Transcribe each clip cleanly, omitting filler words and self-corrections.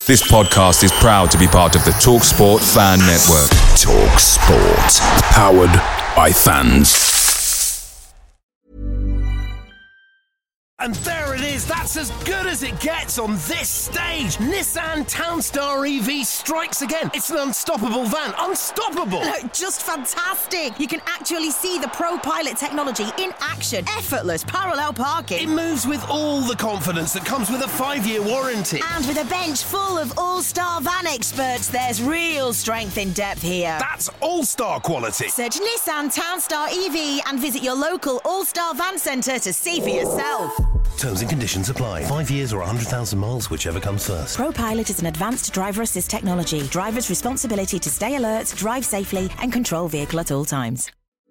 This podcast is proud to be part of the TalkSport Fan Network. TalkSport. Powered by fans. And there it is, that's as good as it gets on this stage. Nissan Townstar EV strikes again. It's an unstoppable van, unstoppable. Just fantastic. You can actually see the ProPilot technology in action. Effortless parallel parking. It moves with all the confidence that comes with a 5-year warranty. And with a bench full of all-star van experts, there's real strength in depth here. That's all-star quality. Search Nissan Townstar EV and visit your local all-star van centre to see for yourself. Terms and conditions apply. 5 years or 100,000 miles, whichever comes first. ProPilot is an advanced driver assist technology. Driver's responsibility to stay alert, drive safely, and control vehicle at all times.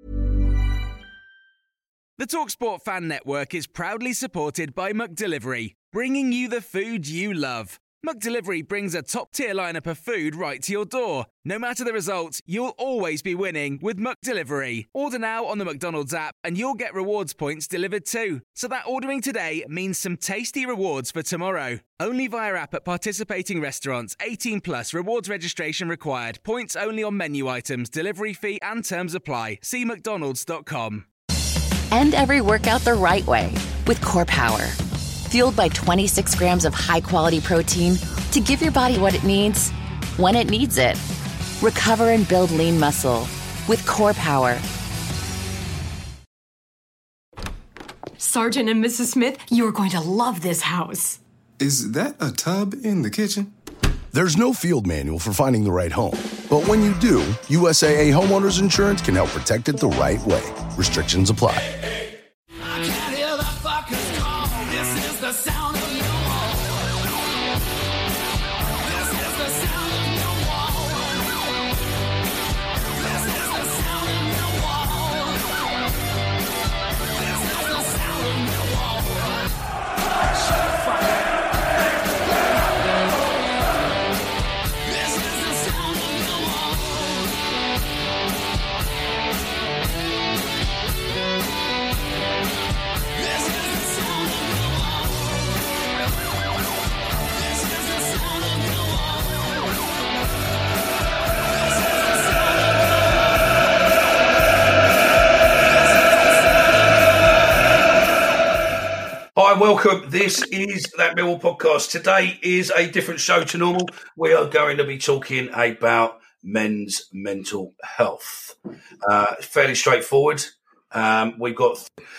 The TalkSport Fan Network is proudly supported by McDelivery, bringing you the food you love. McDelivery brings a top-tier lineup of food right to your door. No matter the result, you'll always be winning with McDelivery. Order now on the McDonald's app and you'll get rewards points delivered too. So that ordering today means some tasty rewards for tomorrow. Only via app at participating restaurants. 18 plus. Rewards registration required. Points only on menu items. Delivery fee and terms apply. See mcdonalds.com. End every workout the right way with Core Power. Fueled by 26 grams of high-quality protein to give your body what it needs, when it needs it. Recover and build lean muscle with Core Power. Sergeant and Mrs. Smith, you're going to love this house. Is that a tub in the kitchen? There's no field manual for finding the right home. But when you do, USAA Homeowners Insurance can help protect it the right way. Restrictions apply. Hi, welcome. This is That Millwall Podcast. Today is a different show to normal. We are going to be talking about men's mental health. Fairly straightforward. We've got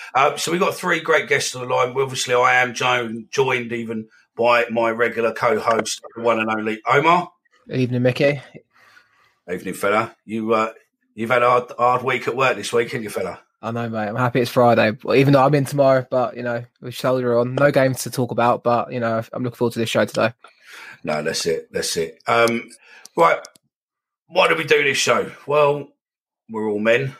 three great guests on the line. Obviously, I am joined even by my regular co-host, the one and only Omar. Evening, Mickey. Evening, fella. You've had a hard week at work this week, haven't you, fella? I know, mate. I'm happy it's Friday, even though I'm in tomorrow. But we soldier on. No games to talk about, but I'm looking forward to this show today. No, that's it. Right. Why do we do this show? Well, we're all men.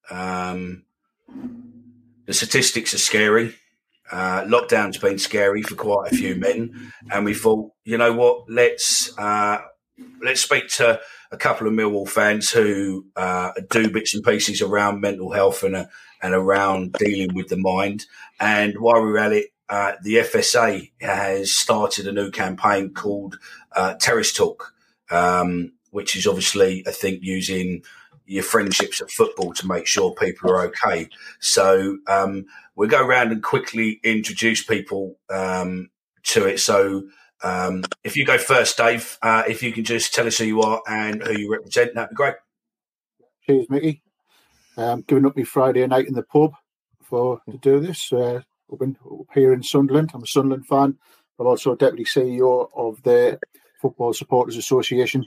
The statistics are scary. Lockdown's been scary for quite a few men, and we thought, you know what? Let's speak to a couple of Millwall fans who do bits and pieces around mental health and around dealing with the mind. And while we're at it, the FSA has started a new campaign called Terrace Talk, which is obviously, I think, using your friendships at football to make sure people are okay. So we'll go around and quickly introduce people to it. So if you go first, Dave, if you can just tell us who you are and who you represent, that'd be great. Cheers, Mickey. Giving up my Friday night in the pub to do this. Up here in Sunderland. I'm a Sunderland fan, but also Deputy CEO of the Football Supporters Association.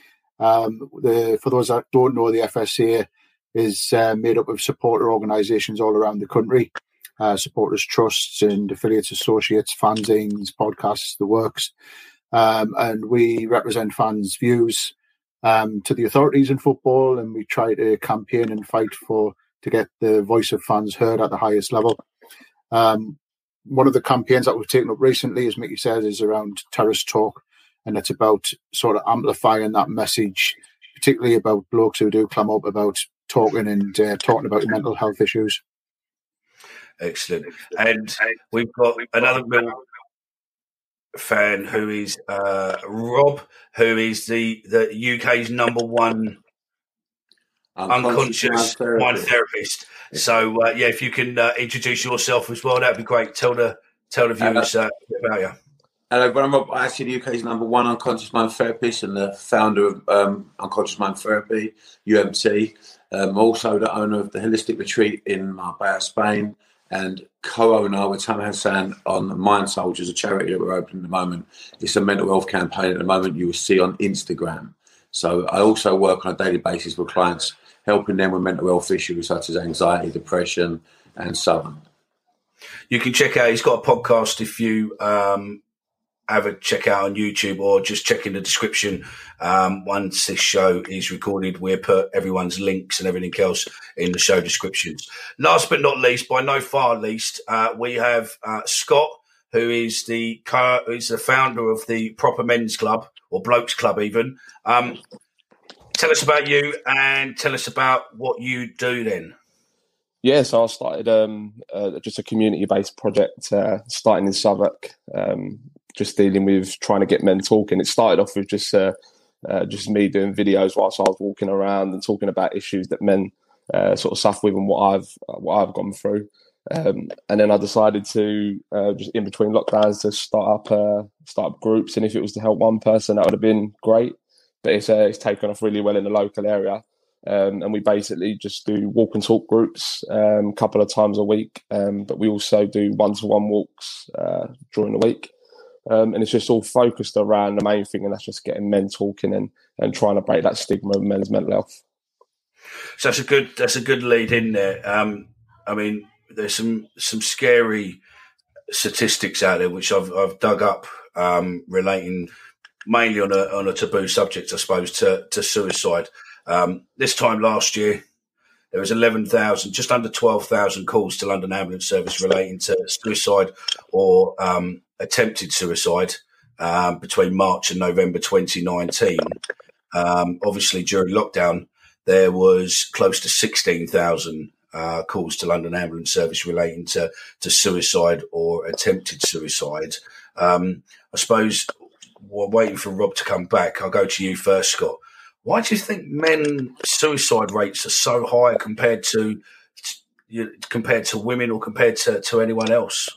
For those that don't know, the FSA is made up of supporter organisations all around the country. Supporters trusts and affiliates, associates, fanzines, podcasts, the works. And we represent fans' views to the authorities in football, and we try to campaign and fight to get the voice of fans heard at the highest level. One of the campaigns that we've taken up recently, as Mickey said, is around Terrace Talk, and it's about sort of amplifying that message, particularly about blokes who do clam up about talking about mental health issues. Excellent. And we've got another fan who is Rob, who is the UK's number one unconscious mind therapist. So, if you can introduce yourself as well, that'd be great. Tell the viewers a bit about you. Hello, I'm Rob, actually the UK's number one unconscious mind therapist and the founder of Unconscious Mind Therapy, UMT. Also the owner of the Holistic Retreat in Marbella, Spain, and co-owner with Tam Hassan on Mind Soldiers, a charity that we're opening at the moment. It's a mental health campaign at the moment you will see on Instagram. So I also work on a daily basis with clients, helping them with mental health issues such as anxiety, depression, and so on. You can check out, he's got a podcast if you have a check out on YouTube, or just check in the description. Once this show is recorded, we'll put everyone's links and everything else in the show descriptions. Last but not least, by no far least, we have Scott, who is the founder of the Proper Men's Club, or Blokes Club even. Tell us about you and tell us about what you do then. Yeah, so I started just a community-based project starting in Southwark, just dealing with trying to get men talking. It started off with just me doing videos whilst I was walking around and talking about issues that men sort of suffer with and what I've gone through. And then I decided to just in between lockdowns to start up groups. And if it was to help one person, that would have been great. But it's taken off really well in the local area. And we basically just do walk and talk groups a couple of times a week. But we also do one-to-one walks during the week. And it's just all focused around the main thing, and that's just getting men talking and trying to break that stigma of men's mental health. So that's a good lead in there. I mean, there's some scary statistics out there which I've dug up relating mainly on a taboo subject, I suppose, to suicide. This time last year, there was 11,000, just under 12,000 calls to London Ambulance Service relating to suicide or attempted suicide between March and November 2019. Obviously, during lockdown, there was close to 16,000 calls to London Ambulance Service relating to suicide or attempted suicide. I suppose, while waiting for Rob to come back, I'll go to you first, Scott. Why do you think men suicide rates are so high compared to women or compared to anyone else?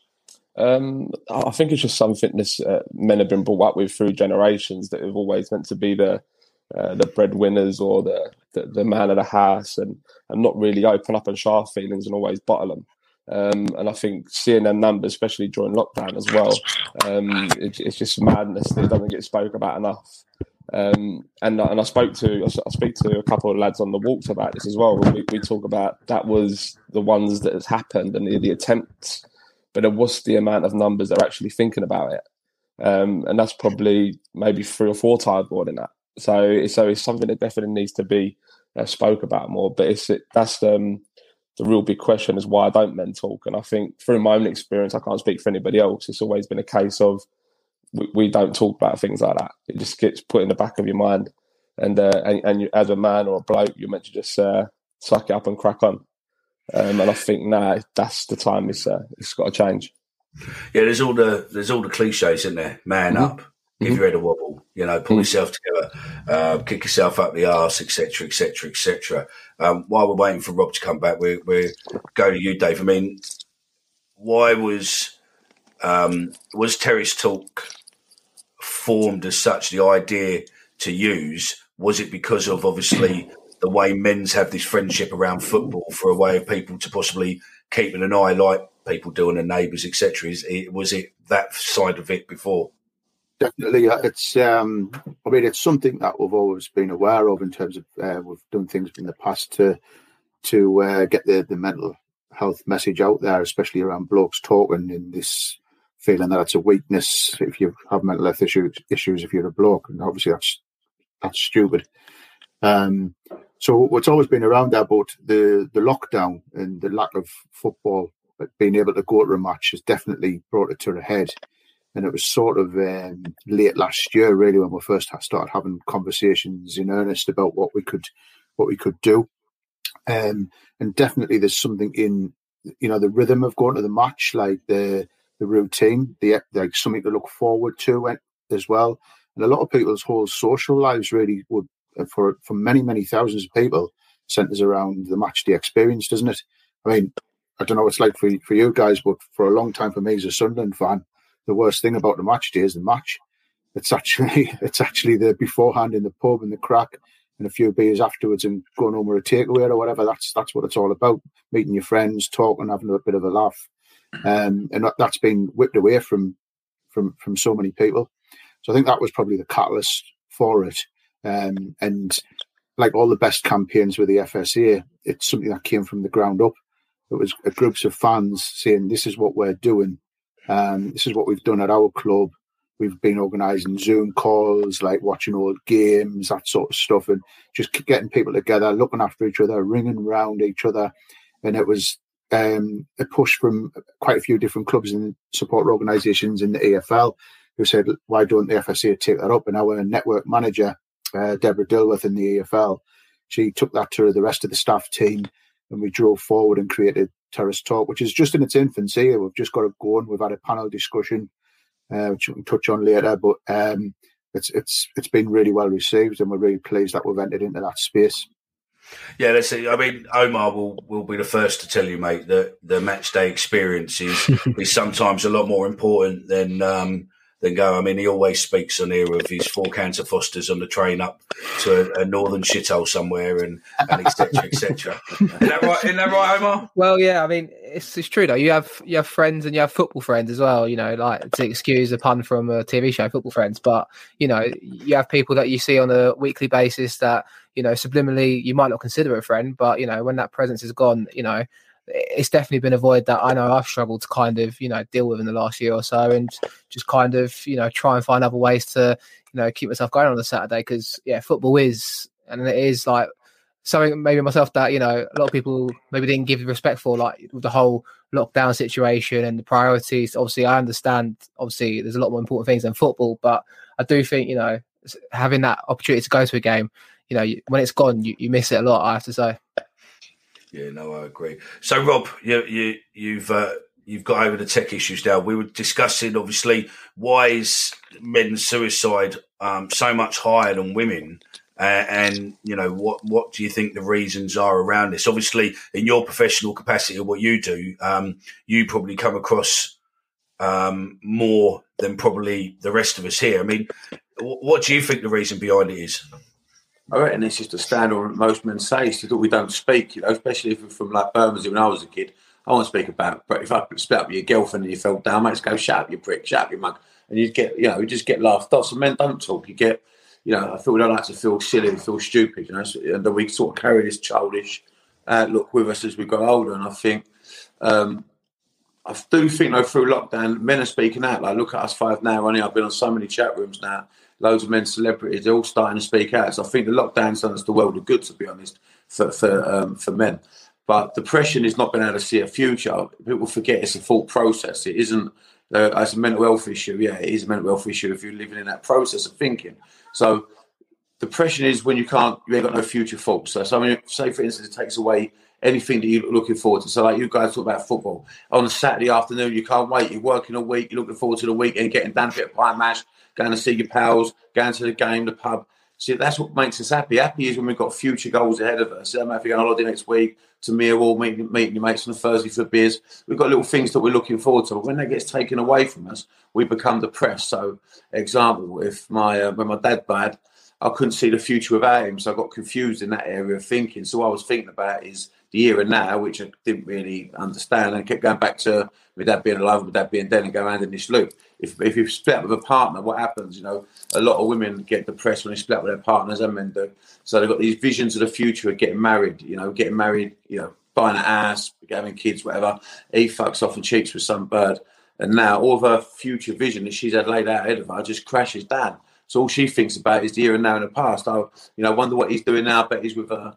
I think it's just something that men have been brought up with through generations, that have always meant to be the breadwinners or the man of the house, and not really open up and share feelings and always bottle them. And I think seeing them numbers, especially during lockdown as well, it's just madness that it doesn't get spoke about enough. And I speak to a couple of lads on the walks about this as well. We talk about that was the ones that has happened and the attempts, but it was the amount of numbers that are actually thinking about it, and that's probably maybe 3 or 4 times more than that. So it's something that definitely needs to be spoke about more. But that's the real big question, is why don't men talk? And I think through my own experience, I can't speak for anybody else, it's always been a case of we don't talk about things like that. It just gets put in the back of your mind, and you, as a man or a bloke, you're meant to just suck it up and crack on. And I think now that's the time. It's got to change. Yeah, there's all the cliches in there. Man up, give your head a wobble. Pull yourself together, kick yourself up the arse, etc., etc., etc. While we're waiting for Rob to come back, we're go to you, Dave. I mean, why was Terry's Talk formed as such, the idea to use? Was it because of obviously the way men's have this friendship around football, for a way of people to possibly keeping an eye like people do on their neighbours, etc.? Was it that side of it before? Definitely, it's. It's something that we've always been aware of in terms of we've done things in the past to get the mental health message out there, especially around blokes talking, and this feeling that it's a weakness if you have mental health issues if you're a bloke, and obviously that's stupid. So it's always been around there, but the lockdown and the lack of football, being able to go to a match, has definitely brought it to a head. And it was sort of late last year, really, when we first started having conversations in earnest about what we could do. And definitely, there's something in the rhythm of going to the match, like the routine, like something to look forward to as well. And a lot of people's whole social lives really would, for many thousands of people, centres around the match day experience, doesn't it? I mean, I don't know what it's like for you guys, but for a long time for me as a Sunderland fan, the worst thing about the match day is the match. It's actually the beforehand in the pub and the crack and a few beers afterwards and going home with a takeaway or whatever. That's what it's all about. Meeting your friends, talking, having a bit of a laugh. And that's been whipped away from so many people. So I think that was probably the catalyst for it. And like all the best campaigns with the FSA, it's something that came from the ground up. It was groups of fans saying, this is what we're doing. This is what we've done at our club. We've been organising Zoom calls, like watching old games, that sort of stuff, and just getting people together, looking after each other, ringing around each other. And it was a push from quite a few different clubs and support organisations in the EFL who said, why don't the FSA take that up? And our network manager, Deborah Dilworth in the EFL, she took that to the rest of the staff team, and we drove forward and created Terrace Talk, which is just in its infancy. We've just got it going. We've had a panel discussion, which we can touch on later, but it's been really well received, and we're really pleased that we've entered into that space. Yeah, let's see. I mean, Omar will be the first to tell you, mate, that the match day experience is sometimes a lot more important than go. I mean, he always speaks on here of his 4 Cancer Fosters on the train up to a northern shithole somewhere and et cetera, et cetera. Isn't that right, Omar? Well, yeah, I mean, it's true though. You have friends and you have football friends as well, like, to excuse a pun from a TV show, Football Friends. But, you have people that you see on a weekly basis that, subliminally you might not consider a friend, but, when that presence is gone, it's definitely been a void that I know I've struggled to kind of, deal with in the last year or so, and just kind of, try and find other ways to, keep myself going on a Saturday. Because, football is, and it is like something maybe myself that, a lot of people maybe didn't give respect for, like with the whole lockdown situation and the priorities. Obviously, I understand, there's a lot more important things than football, but I do think, having that opportunity to go to a game, when it's gone, you miss it a lot, I have to say. Yeah, no, I agree. So, Rob, you've got over the tech issues now. We were discussing, obviously, why is men's suicide so much higher than women, and what do you think the reasons are around this? Obviously, in your professional capacity of what you do, you probably come across more than probably the rest of us here. I mean, what do you think the reason behind it is? I reckon it's just a standard most men say, is that we don't speak, especially if we're from like Bermondsey when I was a kid. I won't speak about, but if I split up with your girlfriend and you fell down, mate, just go, shut up, you prick, shut up, you mug. And you get, you just get laughed off. So men don't talk. You get, I feel we don't like to feel silly and feel stupid, and then we sort of carry this childish look with us as we grow older. And I think, I do think, through lockdown, men are speaking out. Like, look at us 5 now. I've been on so many chat rooms now. Loads of men, celebrities, they're all starting to speak out. So I think the lockdown's done us the world of good, to be honest, for men. But depression is not being able to see a future. People forget it's a thought process. It isn't it's a mental health issue. Yeah, it is a mental health issue if you're living in that process of thinking. So depression is when you ain't got no future thoughts. So say, for instance, it takes away anything that you're looking forward to. So like you guys talk about football. On a Saturday afternoon, you can't wait. You're working a week. You're looking forward to the weekend, getting down a bit of pie mash, going to see your pals, going to the game, the pub. See, that's what makes us happy. Happy is when we've got future goals ahead of us. If you're going on holiday next week to Millwall, meeting your mates on a Thursday for beers, we've got little things that we're looking forward to. But when that gets taken away from us, we become depressed. So, example, if when my dad died, I couldn't see the future without him, so I got confused in that area of thinking. So what I was thinking about is the here and now, which I didn't really understand, and I kept going back to my dad being alive, my dad being dead, and go around in this loop. If you split up with a partner, what happens? A lot of women get depressed when they split up with their partners, and men do. So they've got these visions of the future of getting married, buying a house, having kids, whatever. He fucks off and cheats with some bird. And now all of her future vision that she's had laid out ahead of her just crashes down. So all she thinks about is the here and now and the past. I wonder what he's doing now. I bet he's with her.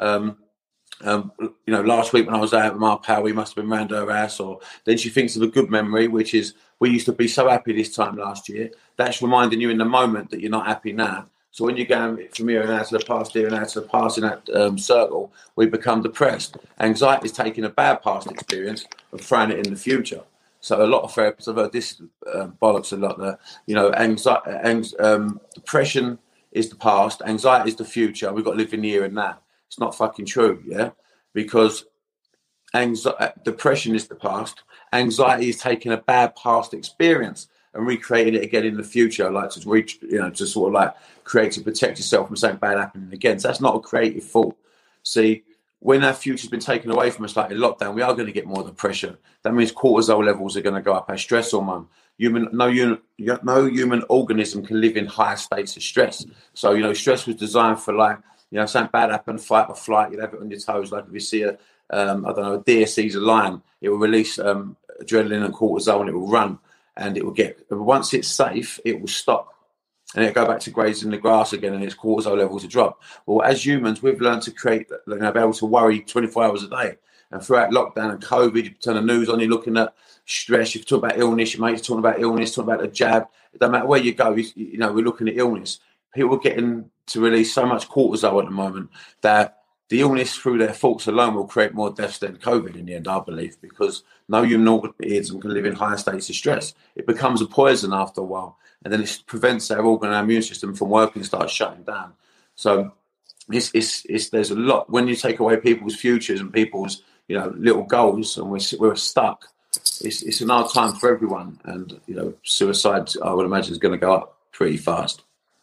Last week when I was out with my pal, we must have been round her house. Or then she thinks of a good memory, which is we used to be so happy this time last year. That's reminding you in the moment that you're not happy now. So when you're going from here and out to the past, here and out to the past in that circle, we become depressed. Anxiety is taking a bad past experience and throwing it in the future. So a lot of therapists, I've heard this bollocks a lot there. You know, depression is the past, anxiety is the future. We've got to live in the here and now. It's not fucking true, yeah? Because depression is the past. Anxiety is taking a bad past experience and recreating it again in the future, like to reach, you know, to sort of like create to protect yourself from something bad happening again. So that's not a creative thought. See, when our future's been taken away from us, like in lockdown, we are going to get more depression. That means cortisol levels are going to go up, our stress hormone. No human organism can live in higher states of stress. So, you know, stress was designed for, like, you know, something bad happened, fight or flight, you'd have it on your toes. Like if you see a deer sees a lion, it will release adrenaline and cortisol and it will run, and it will get, once it's safe, it will stop. And it'll go back to grazing the grass again, and its cortisol levels will drop. Well, as humans, we've learned to create, you know, be able to worry 24 hours a day. And throughout lockdown and COVID, you turn the news on, you're looking at stress, you talk about illness, your mate's talking about illness, talking about the jab. It doesn't matter where you go, you know, we're looking at illness. People are getting to release so much cortisol at the moment that the illness through their thoughts alone will create more deaths than COVID in the end, I believe, because no human organism can live in higher states of stress. It becomes a poison after a while, and then it prevents our organ and our immune system from working and starts shutting down. So there's a lot. When you take away people's futures and people's, you know, little goals, and we're stuck, it's an hard time for everyone. And, you know, suicide, I would imagine, is going to go up pretty fast.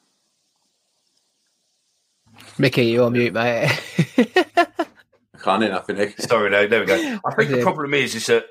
Mickey, you're on mute, mate. I can't hear nothing, Nick. Sorry, no, there we go. I think the problem is that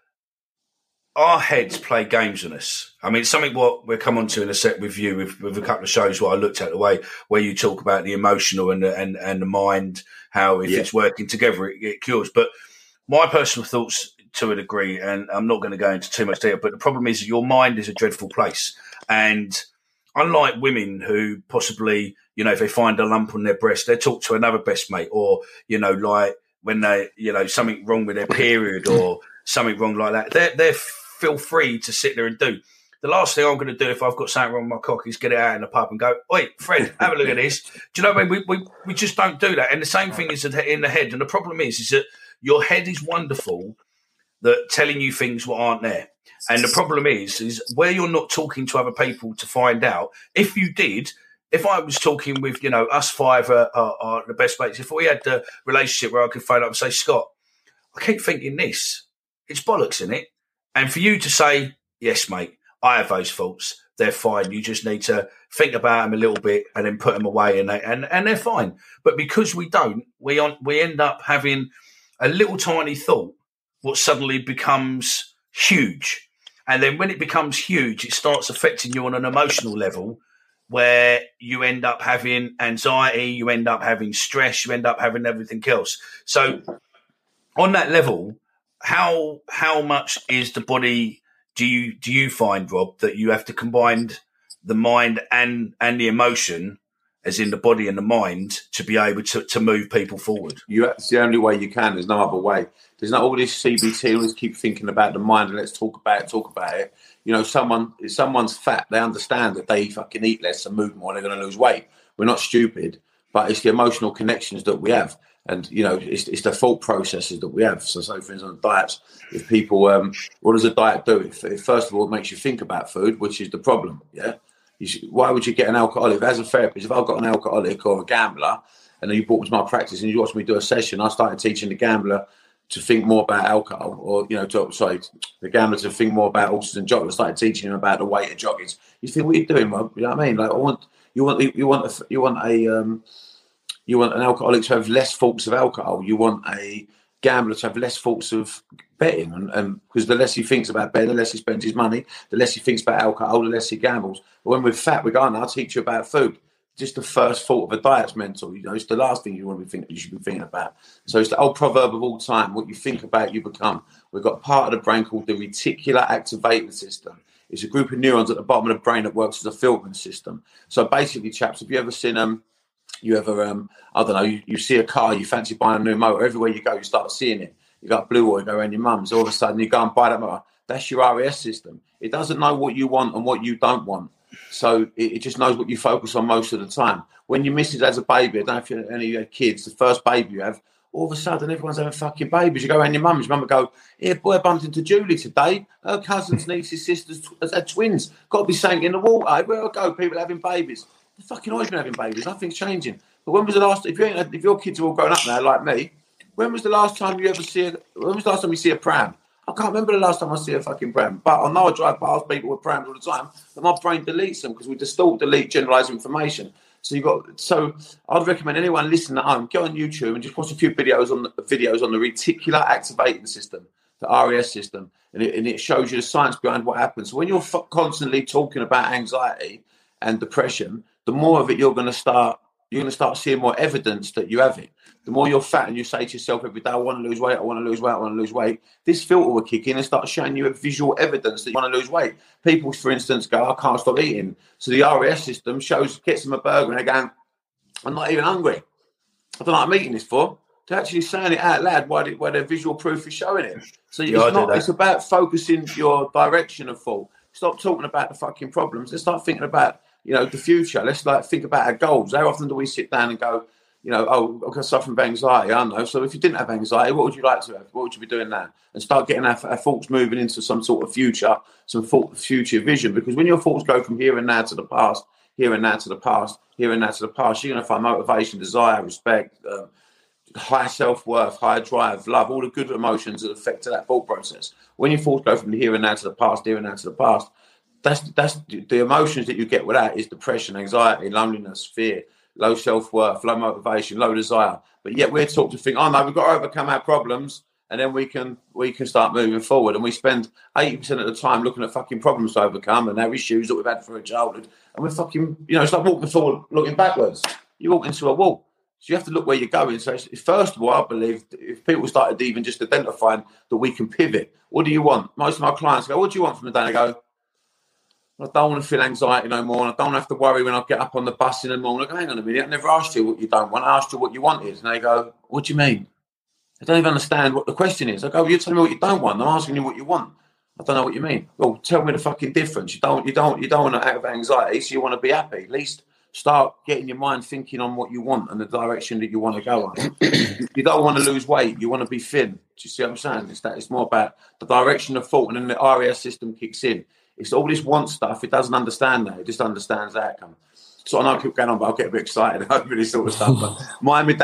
our heads play games on us. I mean, it's something what we'll come on to in a set with you, with a couple of shows what I looked at, the way where you talk about the emotional and the mind, how if it's working together, it cures. But my personal thoughts to a degree, and I'm not going to go into too much detail, but the problem is that your mind is a dreadful place. And unlike women who possibly, you know, if they find a lump on their breast, they talk to another best mate, or, you know, like when they, you know, something wrong with their period or something wrong like that, they feel free to sit there and do. The last thing I'm going to do if I've got something wrong with my cock is get it out in the pub and go, "Oi, Fred, have a look at this." Do you know what I mean? We just don't do that. And the same thing is in the head. And the problem is that your head is wonderful that telling you things what aren't there. And the problem is where you're not talking to other people to find out. If you did, if I was talking with, you know, us five are the best mates, if we had the relationship where I could phone up and say, "Scott, I keep thinking this, it's bollocks, isn't it?" And for you to say, "Yes, mate, I have those thoughts, they're fine. You just need to think about them a little bit and then put them away and they're fine." But because we don't, we end up having a little tiny thought what suddenly becomes huge. And then when it becomes huge, it starts affecting you on an emotional level where you end up having anxiety, you end up having stress, you end up having everything else. So on that level, how much is the body, do you find, Rob, that you have to combine the mind and the emotion, as in the body and the mind, to be able to move people forward? It's the only way you can. There's no other way. There's not all this CBT, always keep thinking about the mind and let's talk about it. You know, if someone's fat, they understand that they fucking eat less and move more, they're going to lose weight. We're not stupid, but it's the emotional connections that we have. And, you know, it's the thought processes that we have. So for instance, on diets, if people, what does a diet do? If first of all, it makes you think about food, which is the problem, yeah? Why would you get an alcoholic? As a therapist, if I've got an alcoholic or a gambler, and then you brought them to my practice and you watched me do a session, I started teaching the gambler to think more about alcohol, or, you know, the gambler to think more about horses and joggers. I started teaching him about the weight of joggers. You think, what are you doing, Rob? You know what I mean? Like, you want an alcoholic to have less thoughts of alcohol. You want a gambler to have less thoughts of betting, and because the less he thinks about betting, the less he spends his money. The less he thinks about alcohol, the less he gambles. But when we're fat, we go, "Oh, no, I'll teach you about food." Just the first thought of a diet's mental. You know, it's the last thing you should be thinking about. So it's the old proverb of all time: what you think about, you become. We've got part of the brain called the reticular activating system. It's a group of neurons at the bottom of the brain that works as a filtering system. So basically, chaps, have you ever seen I don't know, you see a car, you fancy buying a new motor, everywhere you go, you start seeing it. You got blue oil, you go around your mum's, all of a sudden you go and buy that motor. That's your RAS system. It doesn't know what you want and what you don't want. So it just knows what you focus on most of the time. When your missus has a baby, I don't know if you have any kids, the first baby you have, all of a sudden everyone's having fucking babies. You go around your mum's, mum would go, "Here, boy, I bumped into Julie today. Her cousins, nieces, sisters has had twins. Got to be sank in the water. Everywhere I go, people having babies. They're fucking always been having babies. Nothing's changing. But when was the last? If your kids are all grown up now, like me, when was the last time you see a pram? I can't remember the last time I see a fucking pram. But I know I drive past people with prams all the time, but my brain deletes them because we delete generalised information. So I'd recommend anyone listening at home, go on YouTube and just watch a few videos on the reticular activating system, the RAS system, and it shows you the science behind what happens. So when you're constantly talking about anxiety and depression, the more of it you're going to start seeing more evidence that you have it. The more you're fat and you say to yourself every day, I want to lose weight, I want to lose weight, I want to lose weight, this filter will kick in and start showing you a visual evidence that you want to lose weight. People, for instance, go, I can't stop eating. So the RAS system gets them a burger and they're going, I'm not even hungry. I don't know what I'm eating this for. They're actually saying it out loud where their visual proof is showing it. So it's about focusing your direction of thought. Stop talking about the fucking problems. Let's start thinking about, the future. Let's think about our goals. How often do we sit down and go, I suffer from anxiety, I know. So if you didn't have anxiety, what would you like to have? What would you be doing now? And start getting our thoughts moving into some sort of future, future vision. Because when your thoughts go from here and now to the past, here and now to the past, here and now to the past, you're going to find motivation, desire, respect, high self-worth, high drive, love, all the good emotions that affect that thought process. When your thoughts go from here and now to the past, here and now to the past, that's the emotions that you get with that is depression, anxiety, loneliness, fear, low self-worth, low motivation, low desire. But yet we're taught to think, oh no, we've got to overcome our problems and then we can start moving forward. And we spend 80% of the time looking at fucking problems to overcome and our issues that we've had for a childhood. And we're fucking, it's like walking forward, looking backwards. You walk into a wall. So you have to look where you're going. So first of all, I believe if people started even just identifying that we can pivot, what do you want? Most of my clients go, what do you want from the day? And I go, I don't want to feel anxiety no more. And I don't have to worry when I get up on the bus in the morning. I go, hang on a minute, I never asked you what you don't want. I asked you what you wanted. And they go, what do you mean? I don't even understand what the question is. I go, well, you're telling me what you don't want. I'm asking you what you want. I don't know what you mean. Well, tell me the fucking difference. You don't want to have anxiety, so you want to be happy. At least start getting your mind thinking on what you want and the direction that you want to go on. You don't want to lose weight. You want to be thin. Do you see what I'm saying? It's more about the direction of thought, and then the RAS system kicks in. It's all this want stuff. It doesn't understand that. It just understands the outcome. So I know I keep going on, but I'll get a bit excited over this sort of stuff. But Muhammad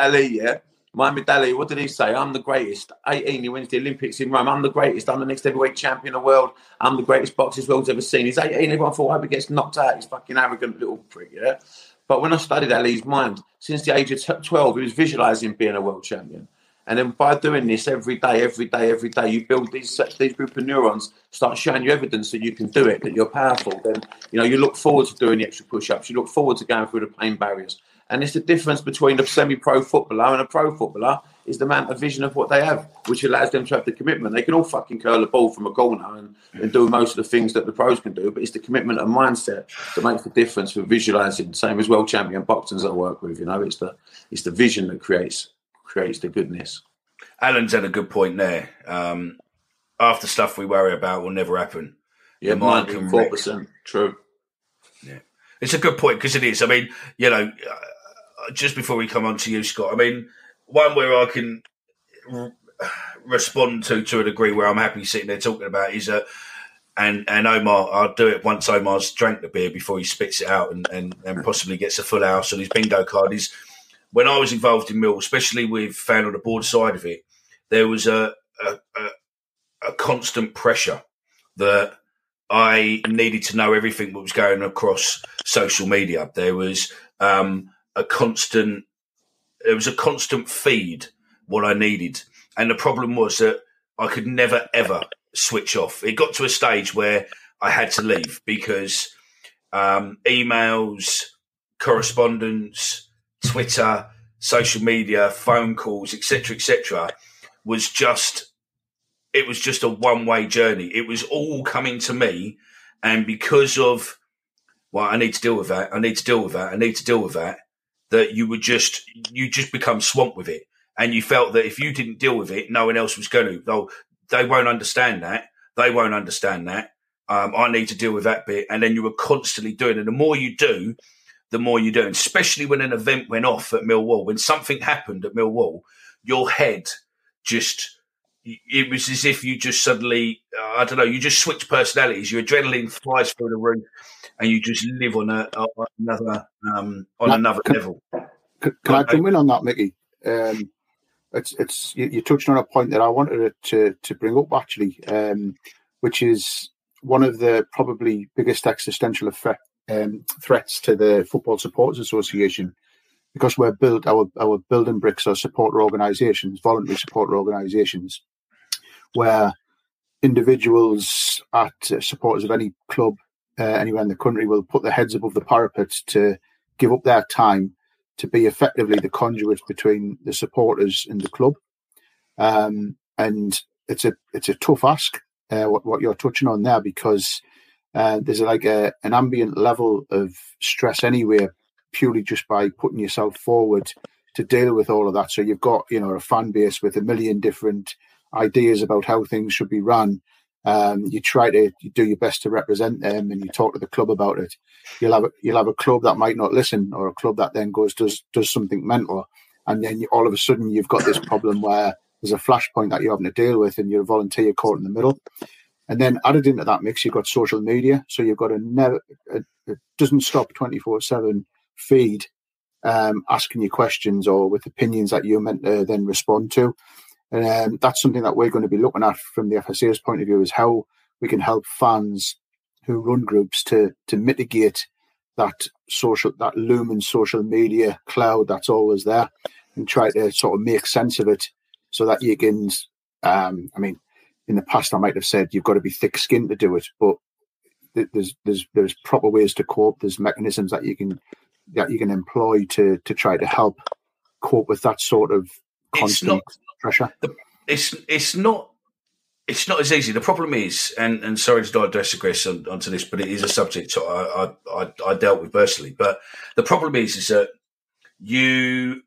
Ali, what did he say? I'm the greatest. 18, he wins the Olympics in Rome. I'm the greatest. I'm the next heavyweight champion of the world. I'm the greatest boxer this world's ever seen. He's 18. Everyone thought, I hope he gets knocked out. He's fucking arrogant little prick, yeah? But when I studied Ali's mind, since the age of 12, he was visualising being a world champion. And then by doing this every day, you build these group of neurons, start showing you evidence that you can do it, that you're powerful. Then, you look forward to doing the extra push-ups. You look forward to going through the pain barriers. And it's the difference between a semi-pro footballer and a pro footballer is the amount of vision of what they have, which allows them to have the commitment. They can all fucking curl a ball from a corner and do most of the things that the pros can do, but it's the commitment and mindset that makes the difference for visualising. Same as world champion boxers I work with, it's the vision that creates the goodness. Alan's had a good point there. After stuff we worry about will never happen. Yeah, 94% true. Yeah, it's a good point because it is. I mean, just before we come on to you, Scott, I mean, one where I can respond to a degree where I'm happy sitting there talking about is and Omar, I'll do it once Omar's drank the beer before he spits it out and possibly gets a full house on his bingo card is when I was involved in Mill, especially with fan on the board side of it, there was a constant pressure that I needed to know everything that was going across social media. There was a constant feed what I needed. And the problem was that I could never, ever switch off. It got to a stage where I had to leave because emails, correspondence, Twitter, social media, phone calls, etc., was just a one-way journey. It was all coming to me, and because of I need to deal with that, that you just become swamped with it, and you felt that if you didn't deal with it, no one else was going to. They won't understand that. I need to deal with that bit, and then you were constantly doing it. The more you do, and especially when an event went off at Millwall, when something happened at Millwall, your head just, it was as if you just suddenly, I don't know, you just switch personalities. Your adrenaline flies through the roof, and you just live on another level. Can I come in on that, Mickey? It's you touched on a point that I wanted to bring up actually, which is one of the probably biggest existential threats to the Football Supporters Association, because our building bricks are supporter organisations, voluntary supporter organisations, where individuals at supporters of any club anywhere in the country will put their heads above the parapet to give up their time to be effectively the conduit between the supporters and the club. And it's a tough ask, what you're touching on there, because there's like an ambient level of stress anyway, purely just by putting yourself forward to deal with all of that. So you've got, a fan base with a million different ideas about how things should be run. You try to do your best to represent them, and you talk to the club about it. You'll have a club that might not listen, or a club that then does something mental, and then all of a sudden you've got this problem where there's a flashpoint that you're having to deal with, and you're a volunteer caught in the middle. And then added into that mix, you've got social media, so you've got it doesn't stop 24/7 feed asking you questions or with opinions that you're meant to then respond to. And that's something that we're going to be looking at from the FSA's point of view, is how we can help fans who run groups to mitigate that looming social media cloud that's always there, and try to sort of make sense of it so that you can, in the past I might have said you've got to be thick-skinned to do it, but there's proper ways to cope. There's mechanisms that you can employ to try to help cope with that sort of constant pressure. It's not as easy. The problem is, and sorry to digress onto this, but it is a subject I dealt with personally. But the problem is that you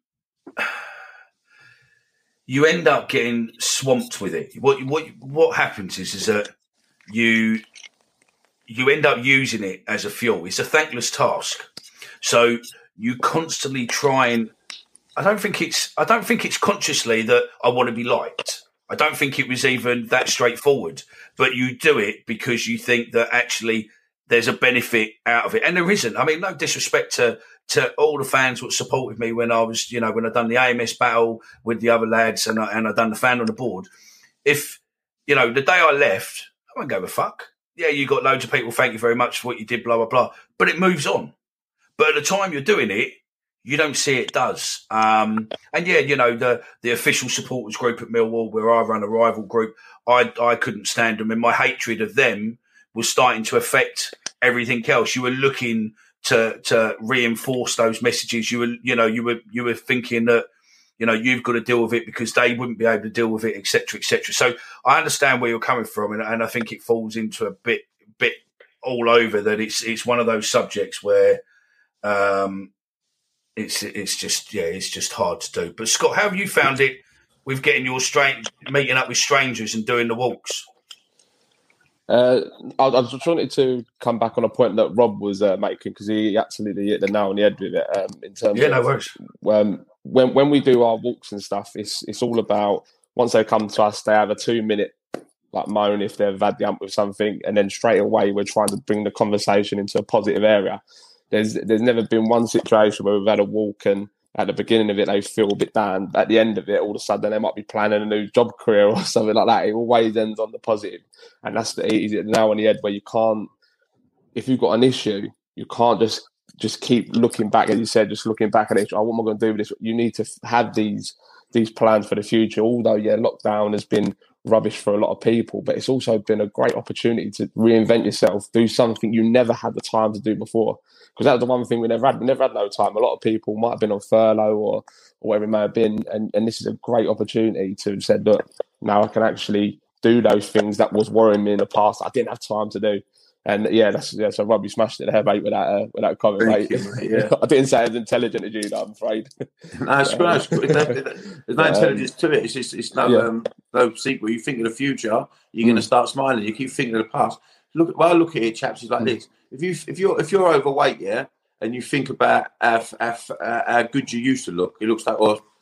end up getting swamped with it. What happens is that you end up using it as a fuel. It's a thankless task. So you constantly try and, I don't think it's consciously that I want to be liked. I don't think it was even that straightforward, but you do it because you think that actually there's a benefit out of it. And there isn't. I mean, no disrespect to all the fans that supported me when I was, when I done the AMS battle with the other lads and I done the fan on the board. If, the day I left, I won't give a fuck. Yeah, you got loads of people, thank you very much for what you did, blah, blah, blah. But it moves on. But at the time you're doing it, you don't see it does. And yeah, the official supporters group at Millwall, where I run a rival group, I couldn't stand them. And my hatred of them was starting to affect everything else. You were looking to reinforce those messages. You were thinking that, you've got to deal with it because they wouldn't be able to deal with it, et cetera, et cetera. So I understand where you're coming from. And I think it falls into a bit all over that it's one of those subjects where, it's just hard to do. But Scott, how have you found it with getting meeting up with strangers and doing the walks? I just wanted to come back on a point that Rob was making, because he absolutely hit the nail on the head with it. In terms of, no worries. When we do our walks and stuff, it's all about, once they come to us, they have a 2-minute moan if they've had the ump with something, and then straight away we're trying to bring the conversation into a positive area. There's never been one situation where we've had a walk and at the beginning of it they feel a bit down. At the end of it, all of a sudden they might be planning a new job career or something like that. It always ends on the positive. And that's now on the head where you can't, if you've got an issue, you can't just keep looking back, as you said, just looking back at it. Oh, what am I going to do with this? You need to have these plans for the future. Although, lockdown has been rubbish for a lot of people, but it's also been a great opportunity to reinvent yourself, do something you never had the time to do before. Because that was the one thing we never had. We never had no time. A lot of people might have been on furlough or whatever it may have been. And this is a great opportunity to say, look, now I can actually do those things that was worrying me in the past I didn't have time to do. And so Rob, you smashed it there, mate, with that comment, mate. Yeah. I didn't say as intelligent as you, I'm afraid. There's no intelligence to it. It's no sequel. You think of the future, you're going to start smiling. You keep thinking of the past. When I look at it, chaps, it's like this. If you're overweight, and you think about how good you used to look, it looks like,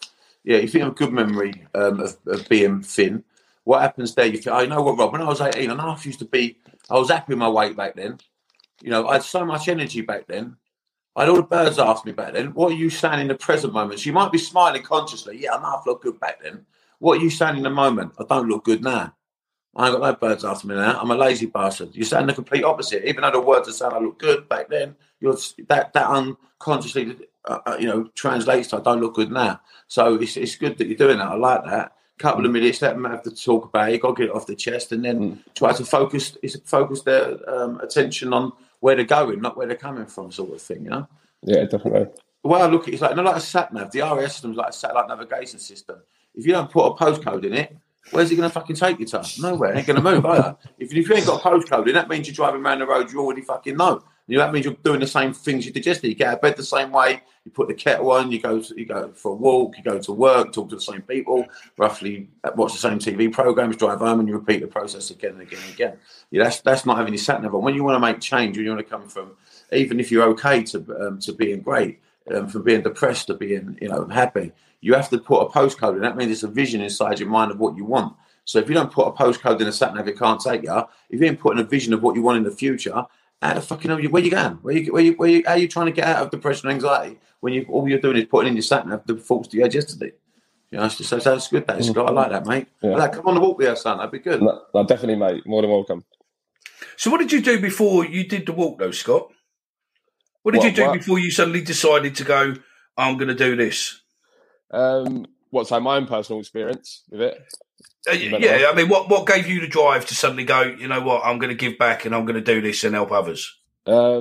Yeah, you think of a good memory of being thin. What happens there? You think, you know what, Rob? When I was 18, I was happy with my weight back then. You know, I had so much energy back then. I had all the birds after me back then. What are you saying in the present moment? So you might be smiling consciously. Yeah, I know I look good back then. What are you saying in the moment? I don't look good now. I ain't got no birds after me now. I'm a lazy bastard. You're saying the complete opposite. Even though the words are saying I look good back then, that unconsciously, translates to I don't look good now. So it's good that you're doing that. I like that. Couple of minutes, let them have to talk about it. You got to get it off the chest, and then try to focus their attention on where they're going, not where they're coming from, sort of thing. You know? Yeah, definitely. The way I look at it, it's like a sat nav. The RAS system is like a satellite navigation system. If you don't put a postcode in it, where's it going to fucking take you to? Nowhere. It ain't going to move either. If you ain't got a postcode in, that means you're driving around the road. You already fucking know. That means you're doing the same things you did yesterday. You get out of bed the same way. You put the kettle on. You go for a walk. You go to work. Talk to the same people. Roughly watch the same TV programs. Drive home, and you repeat the process again and again and again. Yeah, that's not having your sat nav on. When you want to make change, when you want to come from, even if you're okay to being great, from being depressed to being happy, you have to put a postcode in. That means it's a vision inside your mind of what you want. So if you don't put a postcode in a sat nav, it can't take you. If you ain't putting a vision of what you want in the future, how the fucking hell where you going? How are you trying to get out of depression and anxiety when all you're doing is putting in your sat nav the thoughts you had yesterday? So that's good. That is good. I like that, mate. Yeah. Come on the walk with us, son. That'd be good. No, definitely, mate. More than welcome. So what did you do before you did the walk, though, Scott? What did you do before you suddenly decided to go, I'm going to do this? So my own personal experience with it? Yeah, I mean, what gave you the drive to suddenly go, you know what, I'm going to give back and I'm going to do this and help others? So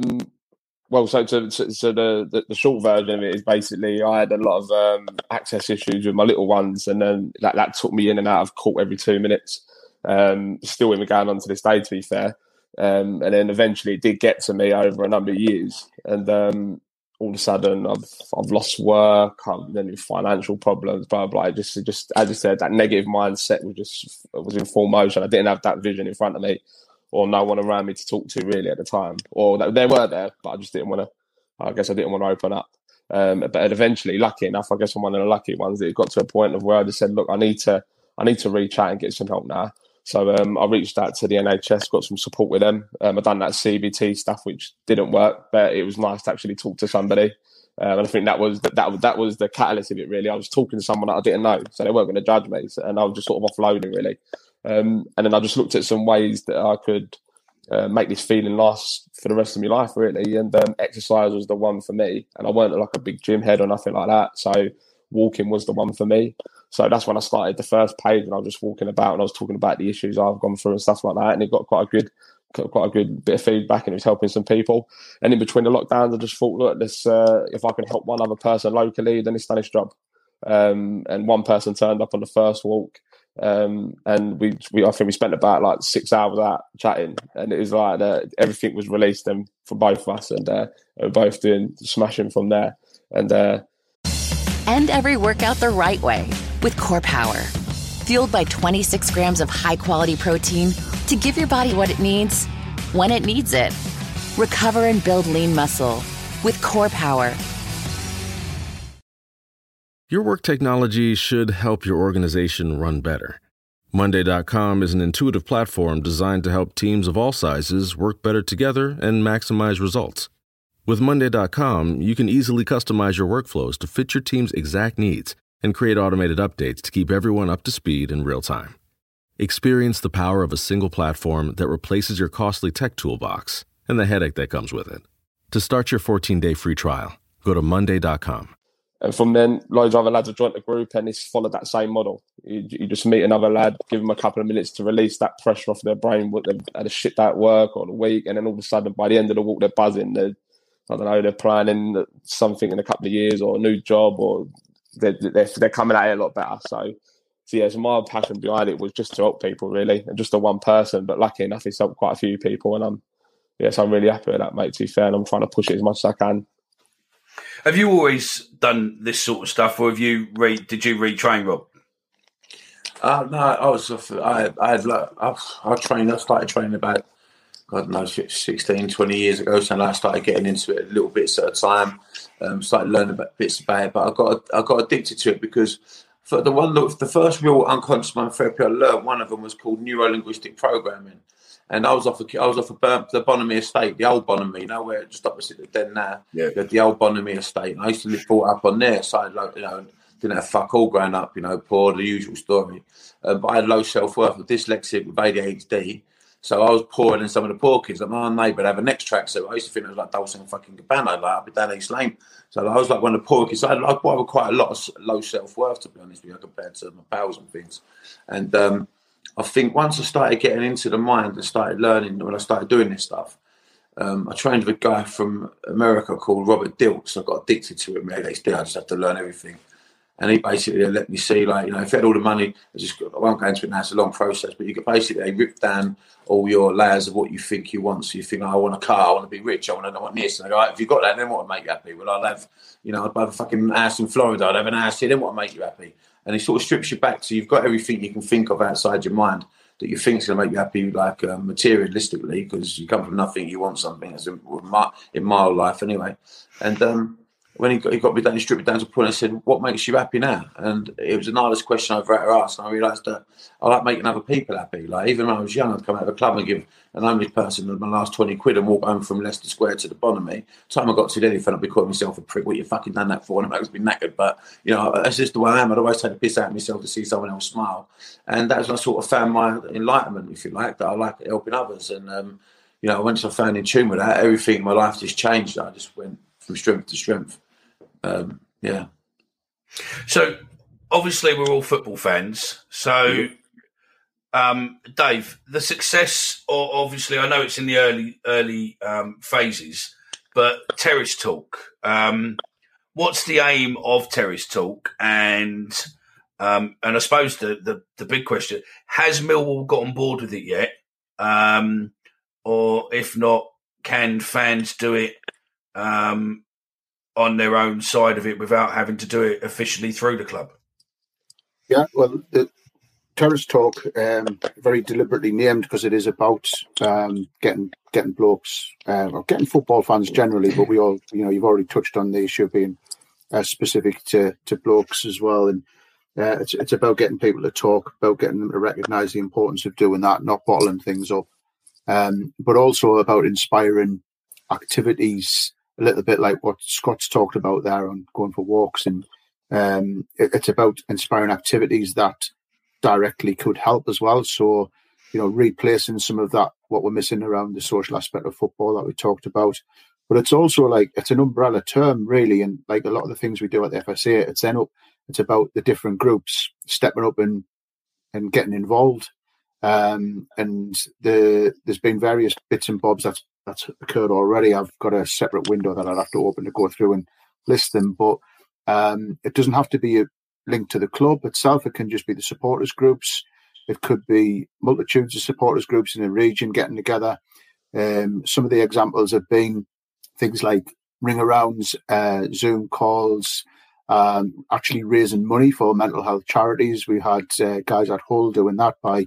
the short version of it is basically I had a lot of access issues with my little ones, and then that took me in and out of court every 2 minutes. Still with me going on to this day, to be fair. And then eventually it did get to me over a number of years, and all of a sudden I've lost work, then financial problems, blah blah. Just as you said, that negative mindset was in full motion. I didn't have that vision in front of me, or no one around me to talk to really at the time, or they were there, but I just didn't want to. I guess I didn't want to open up. But eventually, lucky enough, I guess I'm one of the lucky ones that it got to a point of where I just said, look, I need to reach out and get some help now. So I reached out to the NHS, got some support with them. I've done that CBT stuff, which didn't work, but it was nice to actually talk to somebody. And I think that was the catalyst of it, really. I was talking to someone that I didn't know, so they weren't going to judge me, and I was just sort of offloading, really. And then I just looked at some ways that I could make this feeling last for the rest of my life, really. And exercise was the one for me, and I weren't like a big gym head or nothing like that, so walking was the one for me. So that's when I started the first page, and I was just walking about and I was talking about the issues I've gone through and stuff like that. And it got quite a good bit of feedback, and it was helping some people. And in between the lockdowns, I just thought, look, if I can help one other person locally, then it's done its job. And one person turned up on the first walk, and I think we spent about like 6 hours out chatting, and it was like everything was released for both of us, and we were both doing smashing from there. End every workout the right way with Core Power. Fueled by 26 grams of high-quality protein to give your body what it needs, when it needs it. Recover and build lean muscle with Core Power. Your work technology should help your organization run better. Monday.com is an intuitive platform designed to help teams of all sizes work better together and maximize results. With Monday.com, you can easily customize your workflows to fit your team's exact needs and create automated updates to keep everyone up to speed in real time. Experience the power of a single platform that replaces your costly tech toolbox and the headache that comes with it. To start your 14-day free trial, go to Monday.com. And from then, loads of other lads have joined the group, and it's followed that same model. You just meet another lad, give them a couple of minutes to release that pressure off their brain, what they've had a shit day at work or the week, and then all of a sudden, by the end of the walk, they're buzzing. They're planning something in a couple of years, or a new job, or they're coming at it a lot better. So my passion behind it was just to help people, really, and just a one person. But lucky enough, it's helped quite a few people, and I'm really happy with that, mate. To be fair, and I'm trying to push it as much as I can. Have you always done this sort of stuff, or did you retrain, Rob? No, I started training about, God knows, 16, 20 years ago. So I started getting into it little bits at a time. Started learning bits about it, but I got addicted to it because the first real unconscious mind therapy I learned, one of them was called neuro-linguistic programming. And I was off the Bonamy estate, the old Bonamy, where just opposite the Den now. Yeah. You had the old Bonamy estate. And I used to live brought up on there. So I had, didn't have fuck all growing up, poor, the usual story. But I had low self-worth, with dyslexic, with ADHD. So I was poorer than some of the poor kids. Like my neighbour would have a next track. So I used to think it was like Dulce and fucking Gabbana, like up and down East Lane. So I was like one of the poor kids. So I had quite a lot of low self-worth, to be honest with you, compared to my pals and things. And I think once I started getting into the mind and started learning, when I started doing this stuff, I trained with a guy from America called Robert Dilts. I got addicted to him with ADHD. I just had to learn everything. And he basically let me see, if you had all the money, I won't go into it now, it's a long process, but you could basically rip down all your layers of what you think you want. So you think, I want a car, I want to be rich, I want this. And I go, if you've got that, then what would make you happy? Well, I'd have a fucking house in Florida, I'd have an house here, then what would make you happy? And he sort of strips you back, so you've got everything you can think of outside your mind that you think is going to make you happy, materialistically, because you come from nothing, you want something. That's in my life anyway. And when he got me down, he stripped me down to a point, I said, what makes you happy now? And it was an hardest question I've ever asked. And I realised that I like making other people happy. Like, even when I was young, I'd come out of a club and give an homeless person my last 20 quid and walk home from Leicester Square to the Bonamy. The time I got to the anything, I'd be calling myself a prick. What you fucking done that for? And I was being knackered. But, that's just the way I am. I'd always take the piss out of myself to see someone else smile. And that's when I sort of found my enlightenment, if you like, that I like helping others. And, once I found in tune with that, everything in my life just changed. I just went from strength to strength. Yeah. So obviously we're all football fans. So, Dave, the success, or obviously I know it's in the early phases, but Terrace Talk. What's the aim of Terrace Talk? And I suppose the big question: has Millwall got on board with it yet? Or if not, can fans do it? On their own side of it without having to do it officially through the club? Yeah, well, the Terrace Talk, very deliberately named because it is about getting blokes, or getting football fans generally, but we all, you've already touched on the issue being specific to blokes as well. And it's about getting people to talk, about getting them to recognise the importance of doing that, not bottling things up, but also about inspiring activities, a little bit like what Scott's talked about there on going for walks. And it's about inspiring activities that directly could help as well. So, replacing some of that, what we're missing around the social aspect of football that we talked about. But it's also it's an umbrella term, really. And like a lot of the things we do at the FSA, it's about the different groups stepping up and getting involved. And there's been various bits and bobs that's occurred already. I've got a separate window that I'd have to open to go through and list them. But it doesn't have to be a link to the club itself. It can just be the supporters groups. It could be multitudes of supporters groups in a region getting together. Some of the examples have been things like ring-arounds, Zoom calls, actually raising money for mental health charities. We had guys at Hull doing that by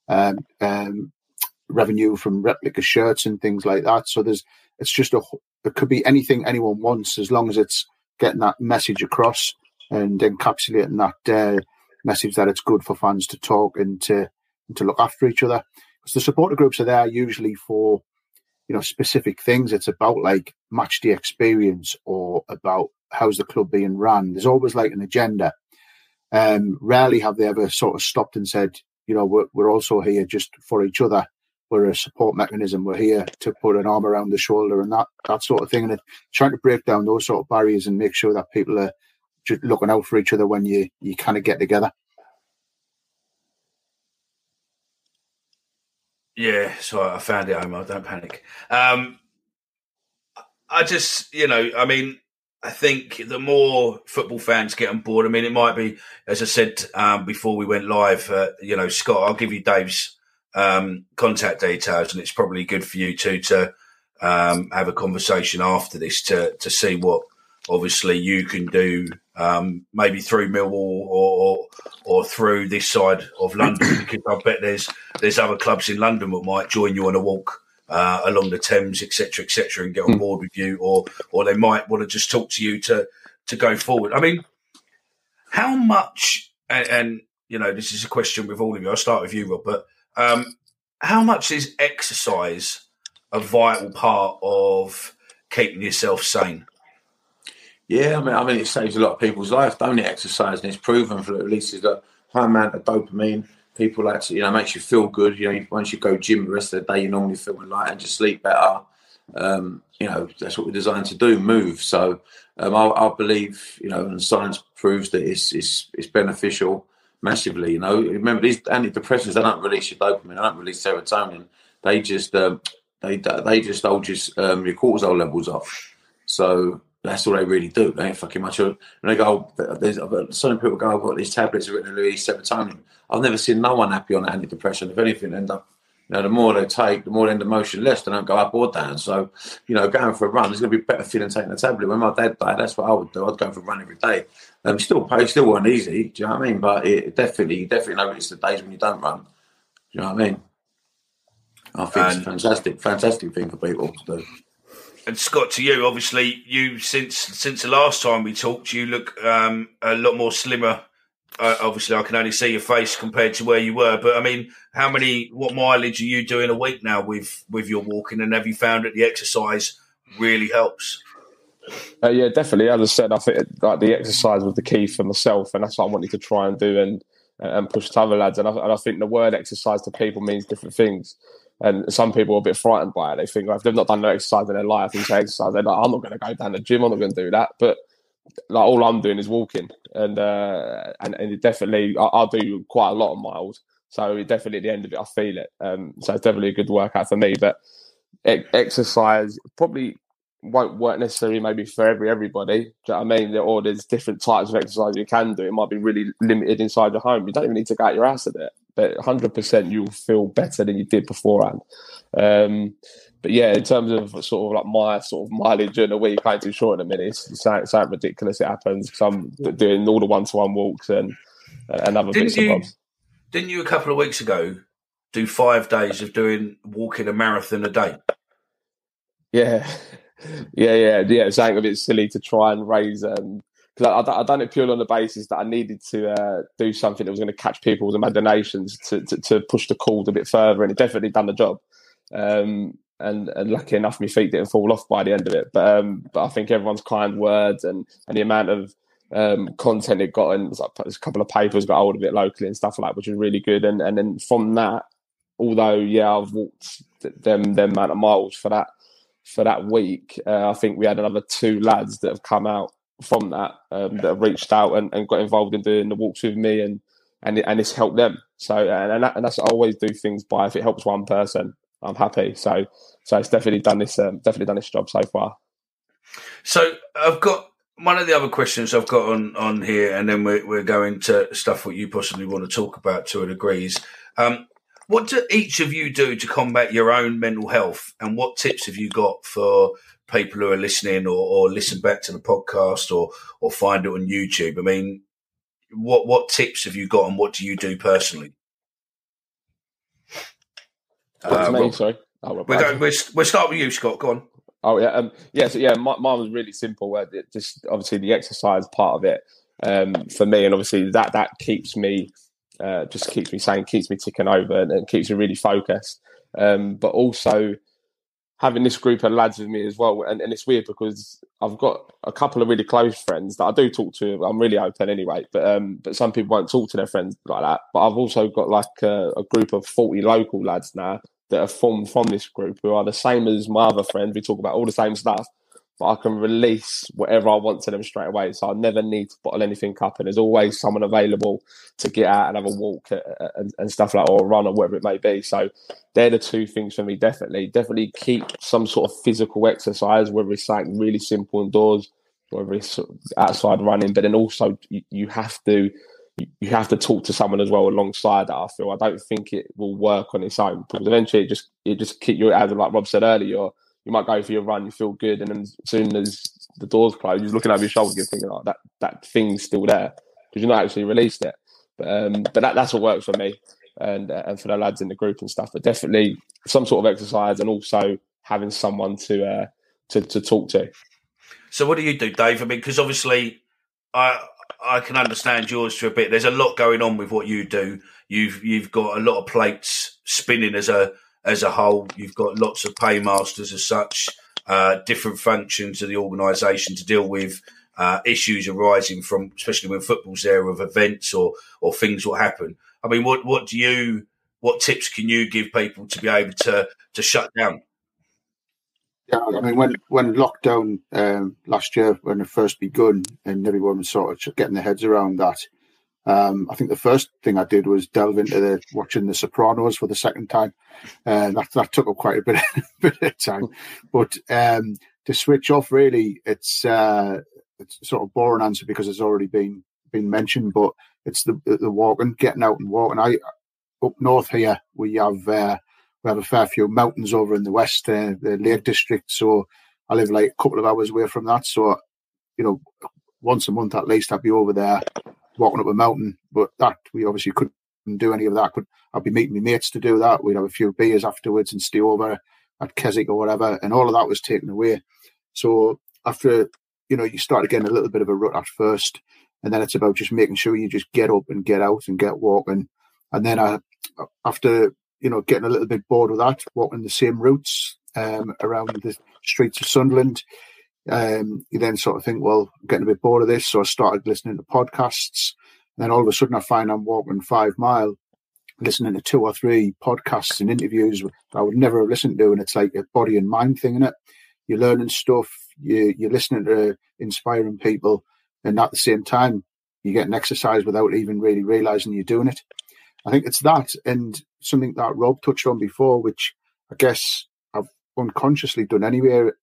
revenue from replica shirts and things like that. So it could be anything anyone wants, as long as it's getting that message across and encapsulating that message that it's good for fans to talk and to look after each other. Because the supporter groups are there usually for specific things. It's about like match day experience or about how's the club being run. There's always like an agenda. Rarely have they ever sort of stopped and said, we're also here just for each other. We're a support mechanism. We're here to put an arm around the shoulder and that sort of thing. And trying to break down those sort of barriers and make sure that people are just looking out for each other when you kind of get together. Yeah, so I found it, Omar. Don't panic. I just, I think the more football fans get on board, it might be, as I said before we went live, Scott, I'll give you Dave's contact details, and it's probably good for you two to have a conversation after this to see what obviously you can do, maybe through Millwall or through this side of London, because I bet there's other clubs in London that might join you on a walk along the Thames, etc., and get on board with you, or they might want to just talk to you to go forward. How much and you know, this is a question with all of you. I'll start with you, Rob. But how much is exercise a vital part of keeping yourself sane? Yeah, I mean, it saves a lot of people's life, don't it? Exercise, and it's proven for at least it's got high amount of dopamine. People like to, makes you feel good. Once you go gym the rest of the day, you normally feel light and just sleep better. That's what we're designed to do, move. So I believe, and science proves that it's beneficial massively. Remember these antidepressants, they don't release your dopamine, they don't release serotonin. They just hold your cortisol levels off. So that's all they really do. They ain't fucking much. And they go, some people go, I've got these tablets written to release serotonin. I've never seen no one happy on an antidepressant. If anything, end up, the more they take, the more they end emotion less. They don't go up or down. So, going for a run is going to be better feeling taking a tablet. When my dad died, that's what I would do. I'd go for a run every day. Still wasn't easy. Do you know what I mean? But you definitely notice the days when you don't run. Do you know what I mean? I think it's a fantastic thing for people to do. And Scott, to you, obviously, since the last time we talked, you look a lot more slimmer. Obviously, I can only see your face compared to where you were. But I mean, what mileage are you doing a week now with your walking? And have you found that the exercise really helps? Yeah, definitely. As I said, I think the exercise was the key for myself, and that's what I wanted to try and do and push to other lads. And I think the word exercise to people means different things. And some people are a bit frightened by it. They think, if they've not done no exercise in their life and say exercise, they're like, I'm not going to go down the gym. I'm not going to do that. But all I'm doing is walking. And it definitely, I'll do quite a lot of miles. So definitely at the end of it, I feel it. So it's definitely a good workout for me. But exercise probably won't work necessarily maybe for everybody. Do you know what I mean? Or there's different types of exercise you can do. It might be really limited inside your home. You don't even need to go out your house at it. But 100% you'll feel better than you did beforehand. But yeah, in terms of sort of like my sort of mileage in a week, I ain't too short in a minute. It's something ridiculous. It happens because I'm doing all the one-to-one walks and other bits and bobs. Didn't you a couple of weeks ago do 5 days of walking a marathon a day? Yeah. It's something a bit silly to try and raise. Because I done it purely on the basis that I needed to do something that was going to catch people's imaginations to push the cause a bit further, and it definitely done the job. And lucky enough, my feet didn't fall off by the end of it. But I think everyone's kind words and the amount of content it got, and there's a couple of papers got hold of it locally and stuff like that, which was really good. And then from that, although I've walked them amount of miles for that week, I think we had another 2 lads that have come out from that that have reached out and got involved in doing the walks with me, and it's helped them. So and that's I always do things by, if it helps one person, I'm happy. So it's definitely done this job so far. So I've got one of the other questions I've got on here, and then we're going to stuff what you possibly want to talk about to a degree. What do each of you do to combat your own mental health, and what tips have you got for people who are listening or listen back to the podcast or find it on YouTube? I mean, what tips have you got, and what do you do personally? Sorry. We'll start with you, Scott. Go on. Oh yeah, mine was really simple. Just obviously the exercise part of it for me, and obviously that keeps me keeps me sane, keeps me ticking over, and keeps me really focused. But also having this group of lads with me as well, and it's weird because I've got a couple of really close friends that I do talk to. I'm really open anyway, but some people won't talk to their friends like that. But I've also got like a group of 40 local lads now that are formed from this group who are the same as my other friends. We talk about all the same stuff, but I can release whatever I want to them straight away. So I never need to bottle anything up, and there's always someone available to get out and have a walk and stuff like, or a run or whatever it may be. So they're the 2 things for me. Definitely keep some sort of physical exercise, whether it's like really simple indoors, whether it's outside running, but then also you have to talk to someone as well alongside that. I feel I don't think it will work on its own, because eventually it just keep you, as like Rob said earlier, you might go for your run, you feel good, and then as soon as the doors close, you're looking over your shoulder, you're thinking, oh, that thing's still there, because you're not actually released it. But that's what works for me and for the lads in the group and stuff. But definitely some sort of exercise, and also having someone to talk to. So what do you do, Dave? I mean, because obviously I can understand yours to a bit. There's a lot going on with what you do. You've got a lot of plates spinning as a whole. You've got lots of paymasters as such, different functions of the organisation to deal with issues arising from, especially when football's there, of events or things will happen. I mean, what tips can you give people to be able to shut down? Yeah, I mean, when lockdown last year, when it first begun, and everyone was sort of getting their heads around that, I think the first thing I did was delve into watching The Sopranos for the second time. That took up quite a bit of time. But to switch off, really, it's a sort of boring answer because it's already been mentioned. But it's the walking, getting out and walking. Up north here, we have a fair few mountains over in the west, the Lake District. So I live like a couple of hours away from that. So, once a month at least, I'd be over there walking up a mountain. But that, we obviously couldn't do any of that. I'd be meeting my mates to do that. We'd have a few beers afterwards and stay over at Keswick or whatever. And all of that was taken away. So after, you started getting a little bit of a rut at first. And then it's about just making sure you just get up and get out and get walking. And then after, getting a little bit bored of that, walking the same routes around the streets of Sunderland, you then sort of think, well, I'm getting a bit bored of this. So I started listening to podcasts. And then all of a sudden I find I'm walking 5 mile, listening to 2 or 3 podcasts and interviews I would never have listened to. And it's like a body and mind thing, isn't it? You're learning stuff, you're listening to inspiring people. And at the same time, you're getting exercise without even really realising you're doing it. I think it's that, and something that Rob touched on before, which I guess I've unconsciously done anyway,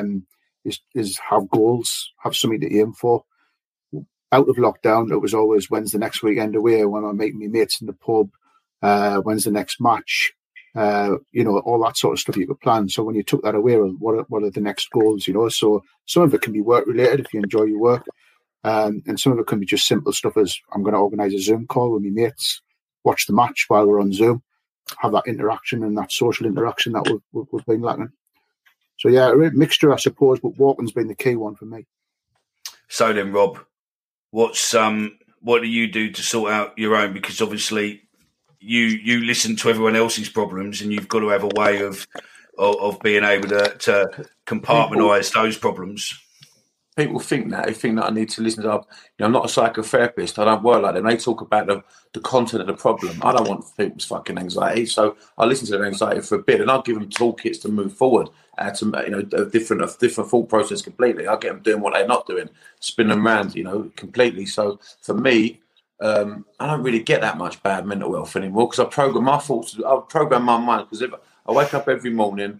is have goals, have something to aim for. Out of lockdown, it was always, when's the next weekend away, when I'm meeting my mates in the pub, when's the next match, all that sort of stuff you could plan. So when you took that away, what are the next goals, So some of it can be work related if you enjoy your work, and some of it can be just simple stuff as, I'm going to organise a Zoom call with my mates, watch the match while we're on Zoom, have that interaction and that social interaction that we've been lacking. So yeah, a mixture, I suppose, but walking's been the key one for me. So then, Rob, what do you do to sort out your own? Because obviously you listen to everyone else's problems, and you've got to have a way of being able to compartmentalise those problems. People think that. They think that I need to listen to, I'm not a psychotherapist. I don't work like them. They talk about the content of the problem. I don't want people's fucking anxiety. So I listen to their anxiety for a bit, and I'll give them toolkits to move forward, a different thought process completely. I'll get them doing what they're not doing, spin them around, completely. So for me, I don't really get that much bad mental health anymore, because I program my thoughts, I program my mind. Because if I wake up every morning,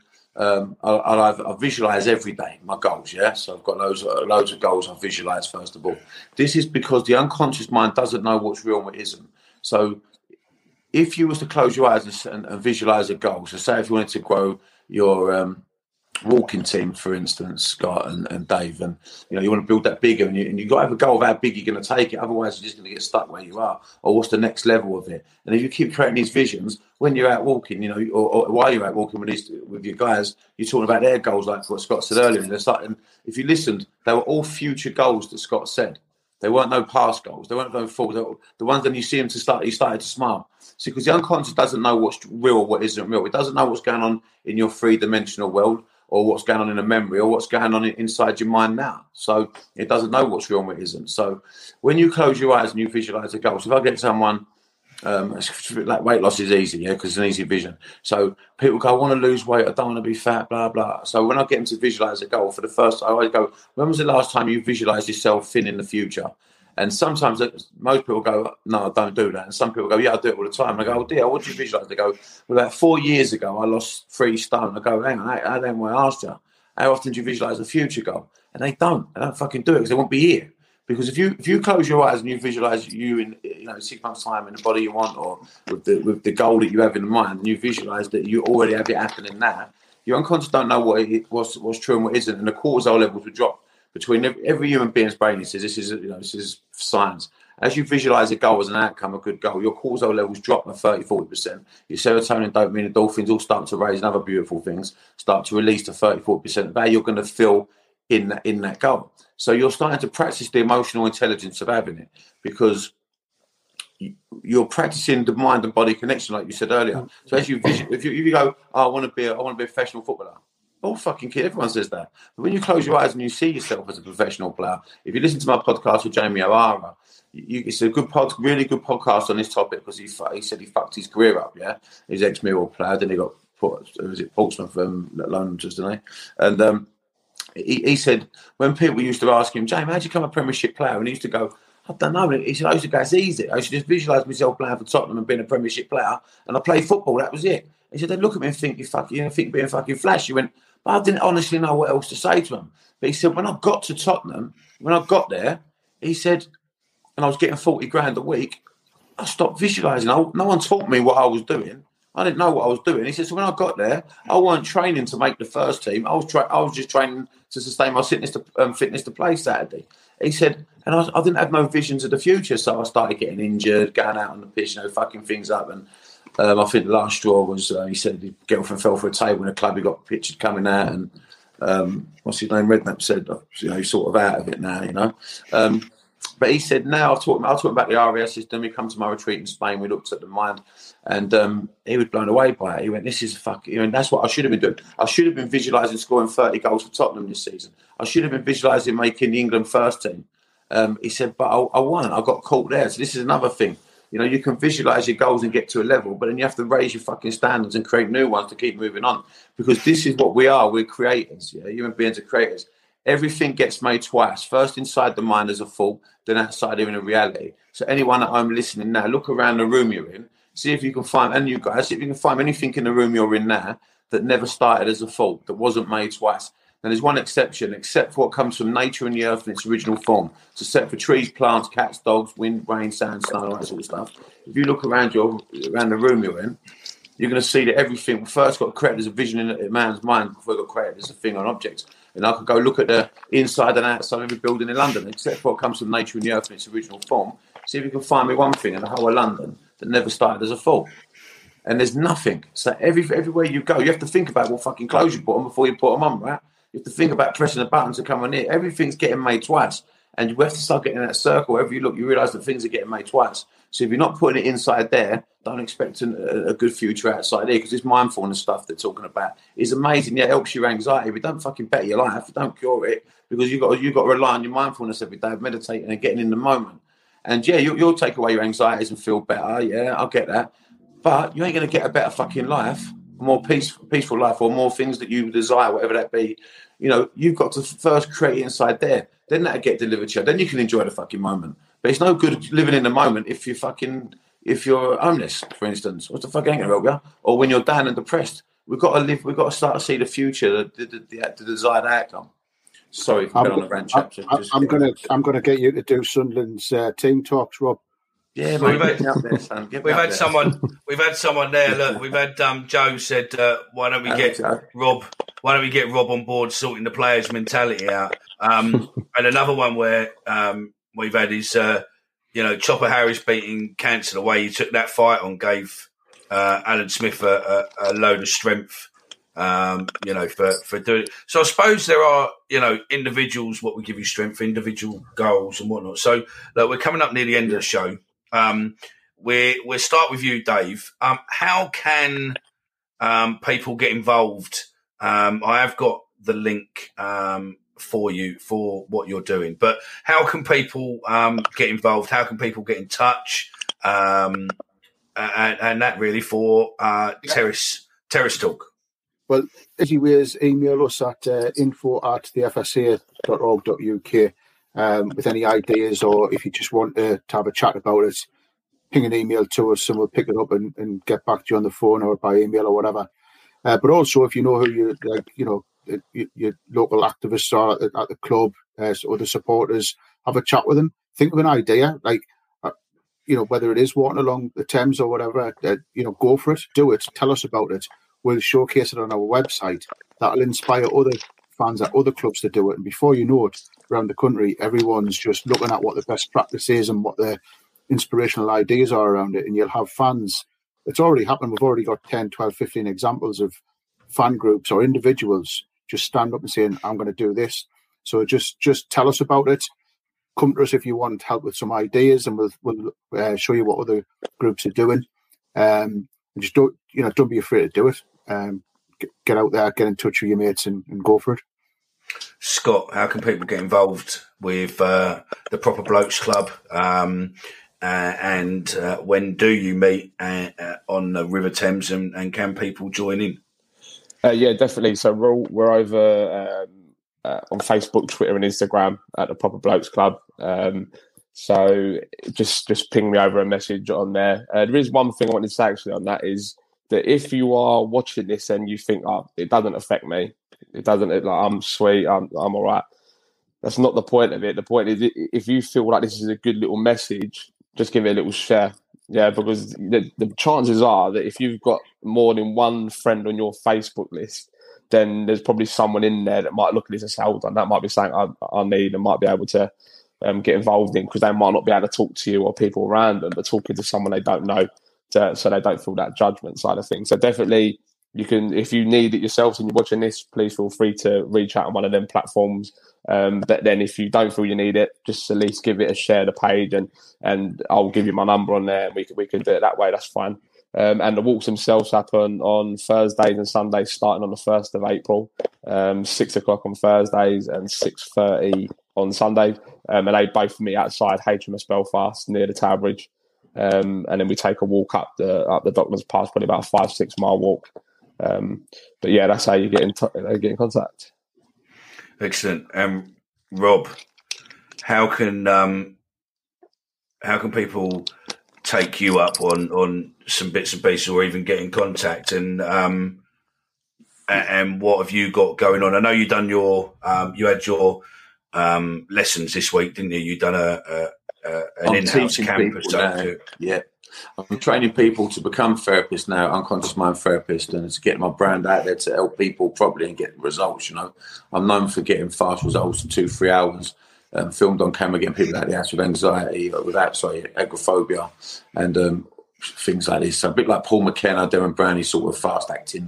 I visualize every day my goals, yeah. So I've got loads of goals I visualize. First of all, this is because the unconscious mind doesn't know what's real and what isn't. So if you was to close your eyes and visualize a goal, so say if you wanted to grow your walking team, for instance, Scott and Dave, and you want to build that bigger, and you've got to have a goal of how big you're going to take it. Otherwise, you're just going to get stuck where you are. Or what's the next level of it? And if you keep creating these visions when you're out walking, or while you're out walking with your guys, you're talking about their goals, like what Scott said earlier. And if you listened, they were all future goals that Scott said. They weren't no past goals. They weren't no forward. The ones that you see him he started to smile. See, because the unconscious doesn't know what's real or what isn't real. It doesn't know what's going on in your 3-dimensional world, or what's going on in a memory, or what's going on inside your mind now. So it doesn't know what's real and what isn't. So when you close your eyes and you visualize a goal, so if I get someone, like weight loss is easy, yeah, because it's an easy vision. So people go, I want to lose weight, I don't want to be fat, blah, blah. So when I get them to visualize a goal, for the first time, I always go, when was the last time you visualized yourself thin in the future? And sometimes most people go, no, I don't do that. And some people go, yeah, I do it all the time. And I go, oh dear, what do you visualise? They go, well, about 4 years ago, I lost 3 stone. I go, hang on, I don't want to ask you, how often do you visualise a future goal? And they don't fucking do it, because they won't be here. Because if you close your eyes and you visualise you in 6 months' time in the body you want, or with the goal that you have in mind, and you visualise that you already have it happening now, your unconscious don't know what's true and what isn't, and the cortisol levels will drop. Between every human being's brain, he says this is science. As you visualize a goal as an outcome, a good goal, your cortisol levels drop by 30-40%. Your serotonin, dopamine, endorphins all start to raise, and other beautiful things start to release to 30-40% of how you're going to feel in that goal. So you're starting to practice the emotional intelligence of having it, because you're practicing the mind and body connection, like you said earlier. So as if you go, I want to be a professional footballer. Oh, fucking kid, everyone says that. But when you close your eyes and you see yourself as a professional player, if you listen to my podcast with Jamie O'Hara, it's a good really good podcast on this topic, because he said he fucked his career up. Yeah, he's ex-Millwall player, then he got Portsmouth loan just didn't he? And he said when people used to ask him, Jamie, how'd you become a Premiership player? And he used to go, I don't know. He said, I used to go, it's easy. I used to just visualise myself playing for Tottenham and being a Premiership player, and I played football. That was it. He said, they'd look at me and think think being fucking flash. He went, but I didn't honestly know what else to say to him. But he said, when I got to Tottenham, when I got there, he said, and I was getting 40 grand a week, I stopped visualising. No one taught me what I was doing. I didn't know what I was doing. He said, so when I got there, I weren't training to make the first team. I was just training to sustain my fitness to play Saturday. He said, and I didn't have no visions of the future, so I started getting injured, going out on the pitch, fucking things up. And I think the last straw was, he said his girlfriend fell for a table in a club. He got pictured coming out, and what's his name? Redknapp said, he's sort of out of it now, But he said, now I'll talk about the RAS system. He come to my retreat in Spain. We looked at the mind, and he was blown away by it. He went, this is fucking, that's what I should have been doing. I should have been visualising scoring 30 goals for Tottenham this season. I should have been visualising making the England first team. He said, but I won. I got caught there. So this is another thing. You can visualise your goals and get to a level, but then you have to raise your fucking standards and create new ones to keep moving on. Because this is what we are. We're creators. Yeah? Human beings are creators. Everything gets made twice. First inside the mind as a thought, then outside here in a reality. So anyone at home listening now, look around the room you're in. See if you can find, and you guys, see if you can find anything in the room you're in now that never started as a thought, that wasn't made twice. And there's one exception, except for what comes from nature and the earth in its original form. So except for trees, plants, cats, dogs, wind, rain, sand, snow, all that sort of stuff. If you look around the room you're in, you're going to see that everything first got created as a vision in a man's mind before it got created as a thing on objects. And I could go look at the inside and outside of every building in London, except for what comes from nature and the earth in its original form. See if you can find me one thing in the whole of London that never started as a thought. And there's nothing. So everywhere you go, you have to think about what fucking clothes you put on before you put them on, right? You have to think about pressing a button to come on here. Everything's getting made twice. And you have to start getting in that circle. Wherever you look, you realise that things are getting made twice. So if you're not putting it inside there, don't expect a good future outside here, because this mindfulness stuff they're talking about is amazing. Yeah, it helps your anxiety, but don't fucking better your life. Don't cure it, because you've got to rely on your mindfulness every day, meditating and getting in the moment. And yeah, you'll take away your anxieties and feel better. Yeah, I'll get that. But you ain't going to get a better fucking life, a more peaceful life, or more things that you desire, whatever that be. You've got to first create it inside there. Then that'll get delivered to you. Then you can enjoy the fucking moment. But it's no good living in the moment if you're homeless, for instance. What's the fuck ain't gonna help you? Or when you're down and depressed. We've got to live. We've got to start to see the future, the desired outcome. Sorry for going on a rant, chaps. I'm gonna get you to do Sunderland's team talks, Rob. Yeah, we've had someone there. Look, we've had Joe said, why don't we get Rob? Why don't we get Rob on board, sorting the players' mentality out? And another one where we've had is Chopper Harris beating cancer. The way he took that fight on gave Alan Smith a load of strength. For doing it. So I suppose there are, individuals, what would give you strength, individual goals and whatnot. So look, we're coming up near the end of the show. We'll start with you, Dave. How can people get involved? I have got the link for you for what you're doing, but how can people get involved? How can people get in touch? And that really for Terrace Talk. Well, easy ways, email us at info@thefsa.org.uk with any ideas, or if you just want to have a chat about it, ping an email to us and we'll pick it up and get back to you on the phone or by email or whatever. But also, if you know who your local activists are at the club or the supporters, have a chat with them. Think of an idea, whether it is walking along the Thames or whatever, go for it, do it, tell us about it. We'll showcase it on our website. That'll inspire other fans at other clubs to do it. And before you know it, around the country, everyone's just looking at what the best practice is and what the inspirational ideas are around it. And you'll have fans. It's already happened. We've already got 10, 12, 15 examples of fan groups or individuals just stand up and saying, I'm going to do this. So just tell us about it. Come to us if you want help with some ideas, and we'll show you what other groups are doing. And just don't be afraid to do it. Get out there, get in touch with your mates, and go for it. Scott, how can people get involved with the Proper Blokes Club? And when do you meet on the River Thames, and can people join in? Yeah, definitely. So we're over on Facebook, Twitter, and Instagram at the Proper Blokes Club. So just ping me over a message on there. There is one thing I wanted to say actually on that, is that if you are watching this and you think, oh, it doesn't affect me, it doesn't, like, I'm sweet, I'm all right. That's not the point of it. The point is, if you feel like this is a good little message, just give it a little share. Yeah, because the chances are that if you've got more than one friend on your Facebook list, then there's probably someone in there that might look at this and say, hold on, that might be something I need and might be able to get involved in, because they might not be able to talk to you or people around them, but talking to someone they don't know, so they don't feel that judgment side of things. So definitely, you can, if you need it yourselves and you're watching this, please feel free to reach out on one of them platforms. But then if you don't feel you need it, just at least give it a share, the page, and I'll give you my number on there, and we can do it that way. That's fine. And the walks themselves happen on Thursdays and Sundays, starting on the 1st of April, 6 o'clock on Thursdays and 6:30 on Sundays. And they both meet outside HMS Belfast near the Tower Bridge. And then we take a walk up the Docklands Pass, probably about a 5-6 mile walk. But yeah, that's how you get in contact. Excellent. Rob, how can people take you up on some bits and pieces, or even get in contact? And what have you got going on? I know you done your you had your lessons this week, didn't you? You done an in-house campus. Yeah. I'm training people to become therapists now, unconscious mind therapists, and to get my brand out there to help people properly and get results. I'm known for getting fast results in 2-3 hours, filmed on camera, getting people out of the house with anxiety, agoraphobia, and things like this. So a bit like Paul McKenna, Darren Brownie, sort of fast acting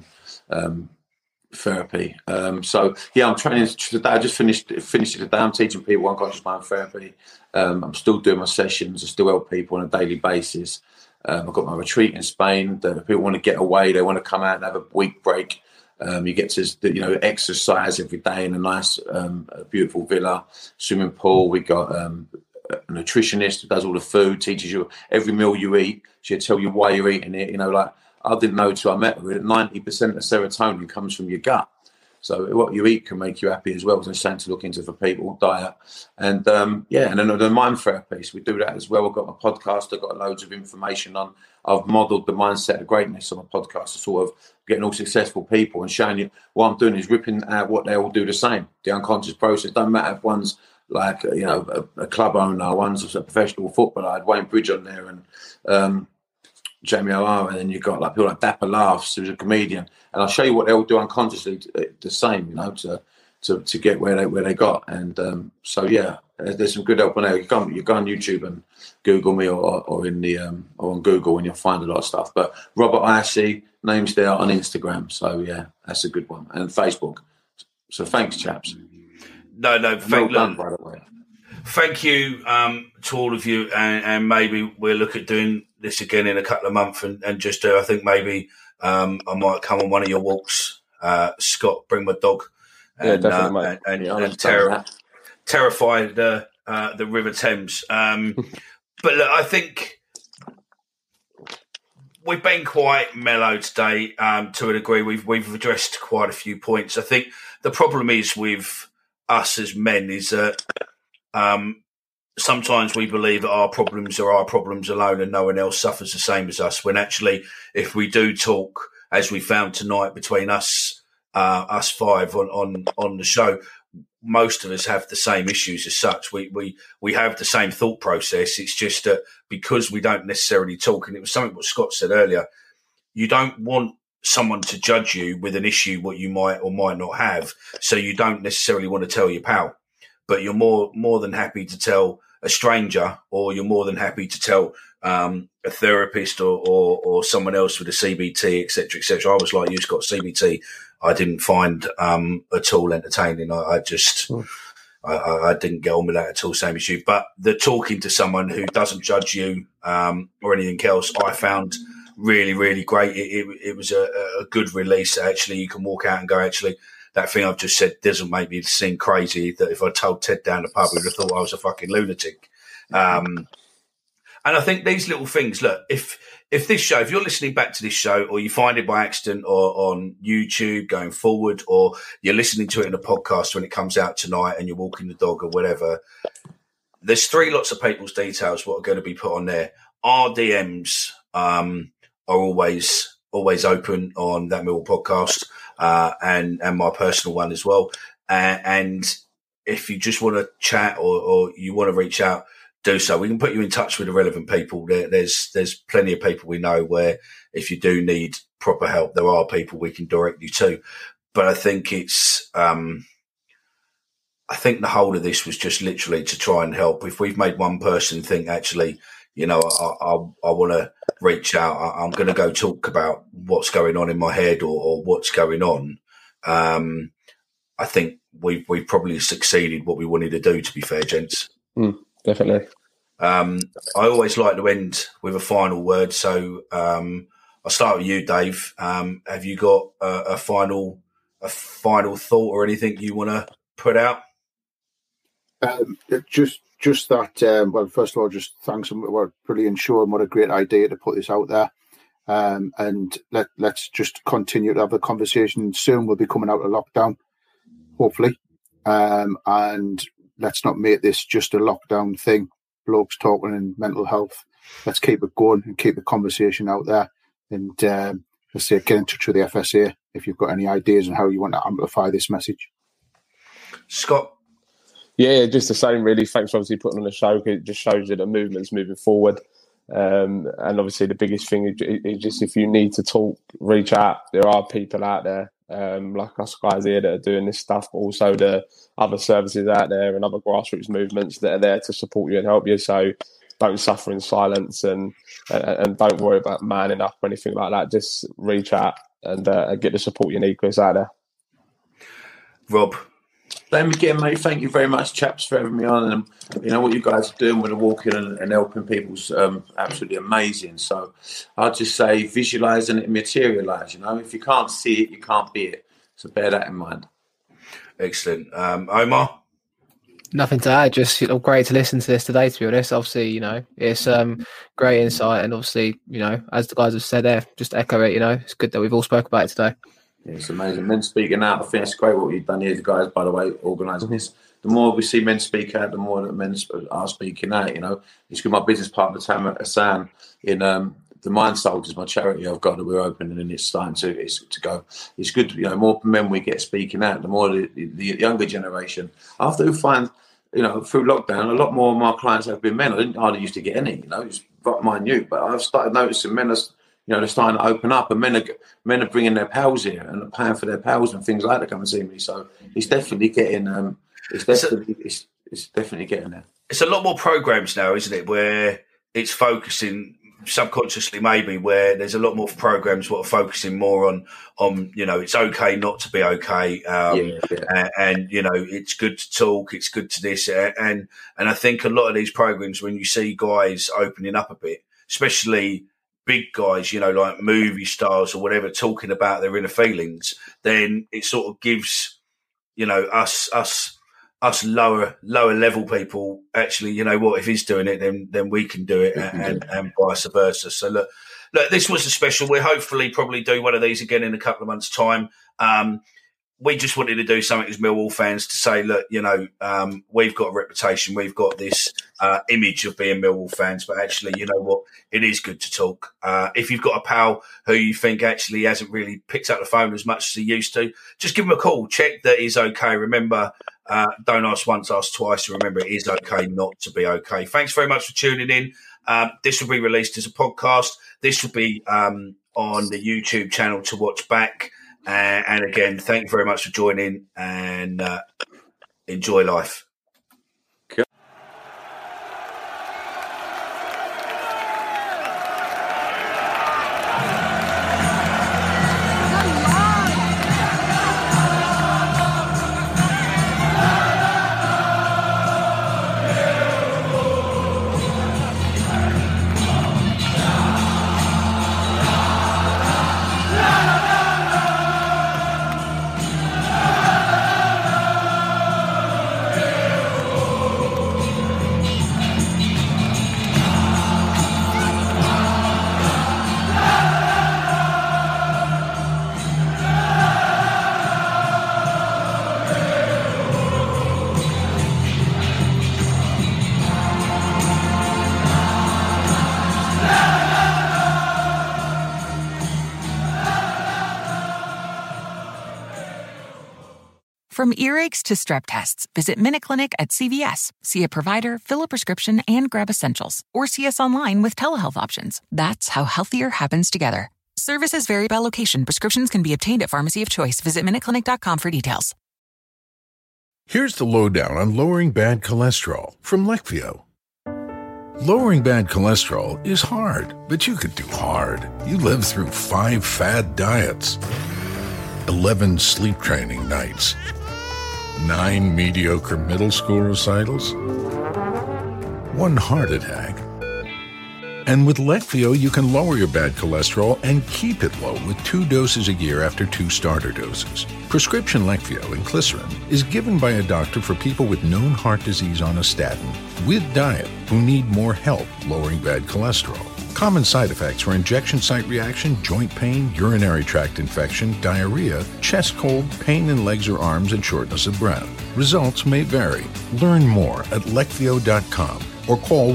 therapy. So yeah, I'm training today. I just finished it today. I'm teaching people unconscious mind therapy. I'm still doing my sessions. I still help people on a daily basis. I've got my retreat in Spain. People want to get away. They want to come out and have a week break. You get to exercise every day in a nice, beautiful villa, swimming pool. We got a nutritionist who does all the food, teaches you every meal you eat. She'll tell you why you're eating it. I didn't know till I met her that 90% of serotonin comes from your gut. So what you eat can make you happy as well. It's something to look into for people, diet. And and then the mind therapies, we do that as well. I've got my podcast. I've got loads of information on. I've modelled the mindset of greatness on my podcast, to sort of getting all successful people and showing you what I'm doing is ripping out what they all do the same. The unconscious process. Don't matter if one's like a club owner, one's a professional footballer. I had Wayne Bridge on there and Jamie O'Hara, and then you've got people like Dapper Laughs, who's a comedian, and I'll show you what they'll do unconsciously the same, to get where they got. And so yeah, there's some good help on there. You go on YouTube and Google me, or in the or on Google, and you'll find a lot of stuff. But Robert IC, name's there on Instagram, so yeah, that's a good one, and Facebook. So thanks, chaps. No, well done, by the way. Thank you to all of you, and maybe we'll look at doing this again in a couple of months, and just I think maybe I might come on one of your walks. Scott, bring my dog, and terrify the River Thames. But look, I think we've been quite mellow today to a degree. We've addressed quite a few points. I think the problem is with us as men is that sometimes we believe that our problems are our problems alone and no one else suffers the same as us, when actually, if we do talk, as we found tonight between us five on the show, most of us have the same issues as such. We have the same thought process. It's just that because we don't necessarily talk, and it was something what Scott said earlier, you don't want someone to judge you with an issue what you might or might not have, so you don't necessarily want to tell your pal. But you're more than happy to tell a stranger, or you're more than happy to tell a therapist or someone else with a CBT, etc., etc. I was like you, Scott. CBT, I didn't find at all entertaining. I just I didn't get on with that at all, same as you. But the talking to someone who doesn't judge you or anything else, I found really, really great. It was a good release. Actually, you can walk out and go, actually, that thing I've just said doesn't make me seem crazy. That if I told Ted down the pub, he would have thought I was a fucking lunatic. And I think these little things, look, if this show, if you're listening back to this show or you find it by accident or on YouTube going forward, or you're listening to it in a podcast when it comes out tonight and you're walking the dog or whatever, there's 3 lots of people's details what are going to be put on there. Our DMs are always open on That Millwall podcast and my personal one as well. And if you just want to chat or you want to reach out, do so. We can put you in touch with the relevant people. There's plenty of people we know where if you do need proper help, there are people we can direct you to. But I think it's, I think the whole of this was just literally to try and help. If we've made one person think, actually, you know, I want to reach out, I'm going to go talk about what's going on in my head or what's going on. I think we've probably succeeded what we wanted to do, to be fair, gents. Definitely. I always like to end with a final word. So I'll start with you, Dave. Have you got a final thought or anything you want to put out? Just that. Well, first of all, just thanks for what a brilliant show and what a great idea to put this out there. And let's just continue to have a conversation. Soon we'll be coming out of lockdown, hopefully. And let's not make this just a lockdown thing. Blokes talking and mental health. Let's keep it going and keep the conversation out there. And let's say, get in touch with the FSA if you've got any ideas on how you want to amplify this message. Scott? Yeah, just the same, really. Thanks for obviously putting on the show. It just shows you the movement's moving forward. And obviously the biggest thing is just if you need to talk, reach out. There are people out there like us guys here that are doing this stuff, but also the other services out there and other grassroots movements that are there to support you and help you. So don't suffer in silence and don't worry about manning up or anything like that. Just reach out and get the support you need because it's out there. Rob? Same again, mate. Thank you very much, chaps, for having me on. And you know what you guys are doing with the walking and helping people's absolutely amazing. So I'll just say visualise and it materialise. You know, if you can't see it, you can't be it. So bear that in mind. Excellent. Omar? Nothing to add. Just great to listen to this today, to be honest. Obviously, you know, it's great insight. And obviously, you know, as the guys have said there, just echo it, you know, it's good that we've all spoke about it today. Yeah, it's amazing. Men speaking out. I think it's great what you've done here, guys, by the way, organising this. The more we see men speak out, the more that men are speaking out, you know. It's good. My business partner, Tam Hassan, in the Mind Soldiers, my charity I've got that we're opening and it's starting to go. It's good, you know, more men we get speaking out, the more the younger generation. After we find, you know, through lockdown, a lot more of my clients have been men. I didn't hardly used to get any, you know, it's minute. But I've started noticing men are, you know, they're starting to open up, and men are bringing their pals here and paying for their pals and things like that to come and see me. So it's definitely getting, it's definitely getting there. It's a lot more programs now, isn't it? Where it's focusing subconsciously, maybe, where there's a lot more programs what are focusing more on you know, it's okay not to be okay, and you know, it's good to talk, it's good to this, and I think a lot of these programs, when you see guys opening up a bit, especially big guys, you know, like movie stars or whatever, talking about their inner feelings, then it sort of gives, you know, us lower level people, actually, you know what, if he's doing it, then we can do it, and vice versa. So look, this was a special. We'll hopefully probably do one of these again in a couple of months' time. We just wanted to do something as Millwall fans to say, look, you know, we've got a reputation, we've got this image of being Millwall fans, but actually, you know what, it is good to talk. If you've got a pal who you think actually hasn't really picked up the phone as much as he used to, just give him a call, check that he's okay. Remember, don't ask once, ask twice. Remember, it is okay not to be okay. Thanks very much for tuning in. This will be released as a podcast. This will be on the YouTube channel to watch back. And again, thank you very much for joining, and enjoy life. From earaches to strep tests, visit MinuteClinic at CVS. See a provider, fill a prescription, and grab essentials. Or see us online with telehealth options. That's how healthier happens together. Services vary by location. Prescriptions can be obtained at pharmacy of choice. Visit MinuteClinic.com for details. Here's the lowdown on lowering bad cholesterol from Leqvio. Lowering bad cholesterol is hard, but you could do hard. You lived through 5 fad diets, 11 sleep training nights, 9 mediocre middle school recitals, 1 heart attack. And with Leqvio, you can lower your bad cholesterol and keep it low with 2 doses a year after 2 starter doses. Prescription Leqvio inclisiran is given by a doctor for people with known heart disease on a statin with diet who need more help lowering bad cholesterol. Common side effects are injection site reaction, joint pain, urinary tract infection, diarrhea, chest cold, pain in legs or arms, and shortness of breath. Results may vary. Learn more at Leqvio.com or call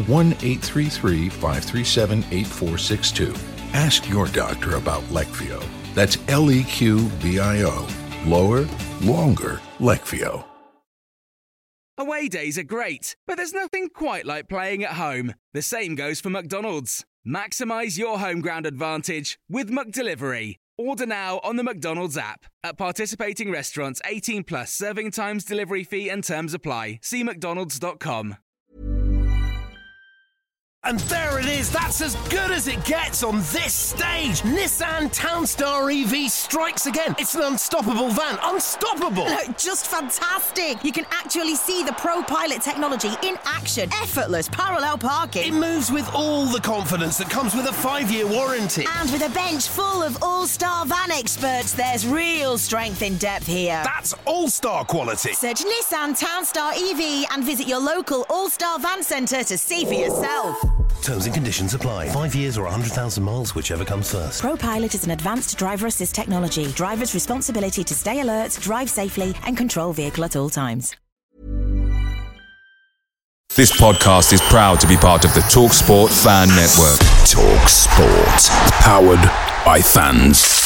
1-833-537-8462. Ask your doctor about Leqvio. That's Leqvio. Lower, longer, Leqvio. Away days are great, but there's nothing quite like playing at home. The same goes for McDonald's. Maximise your home ground advantage with McDelivery. Order now on the McDonald's app. At participating restaurants, 18 plus, serving times, delivery fee and terms apply. See mcdonalds.com. And there it is, that's as good as it gets on this stage. Nissan Townstar EV strikes again. It's an unstoppable van, unstoppable. Just fantastic. You can actually see the ProPilot technology in action. Effortless parallel parking. It moves with all the confidence that comes with a 5-year warranty. And with a bench full of all-star van experts, there's real strength in depth here. That's all-star quality. Search Nissan Townstar EV and visit your local all-star van centre to see for yourself. Terms and conditions apply. 5 years or 100,000 miles, whichever comes first. ProPilot is an advanced driver assist technology. Driver's responsibility to stay alert, drive safely, and control vehicle at all times. This podcast is proud to be part of the TalkSport Fan Network. TalkSport. Powered by fans.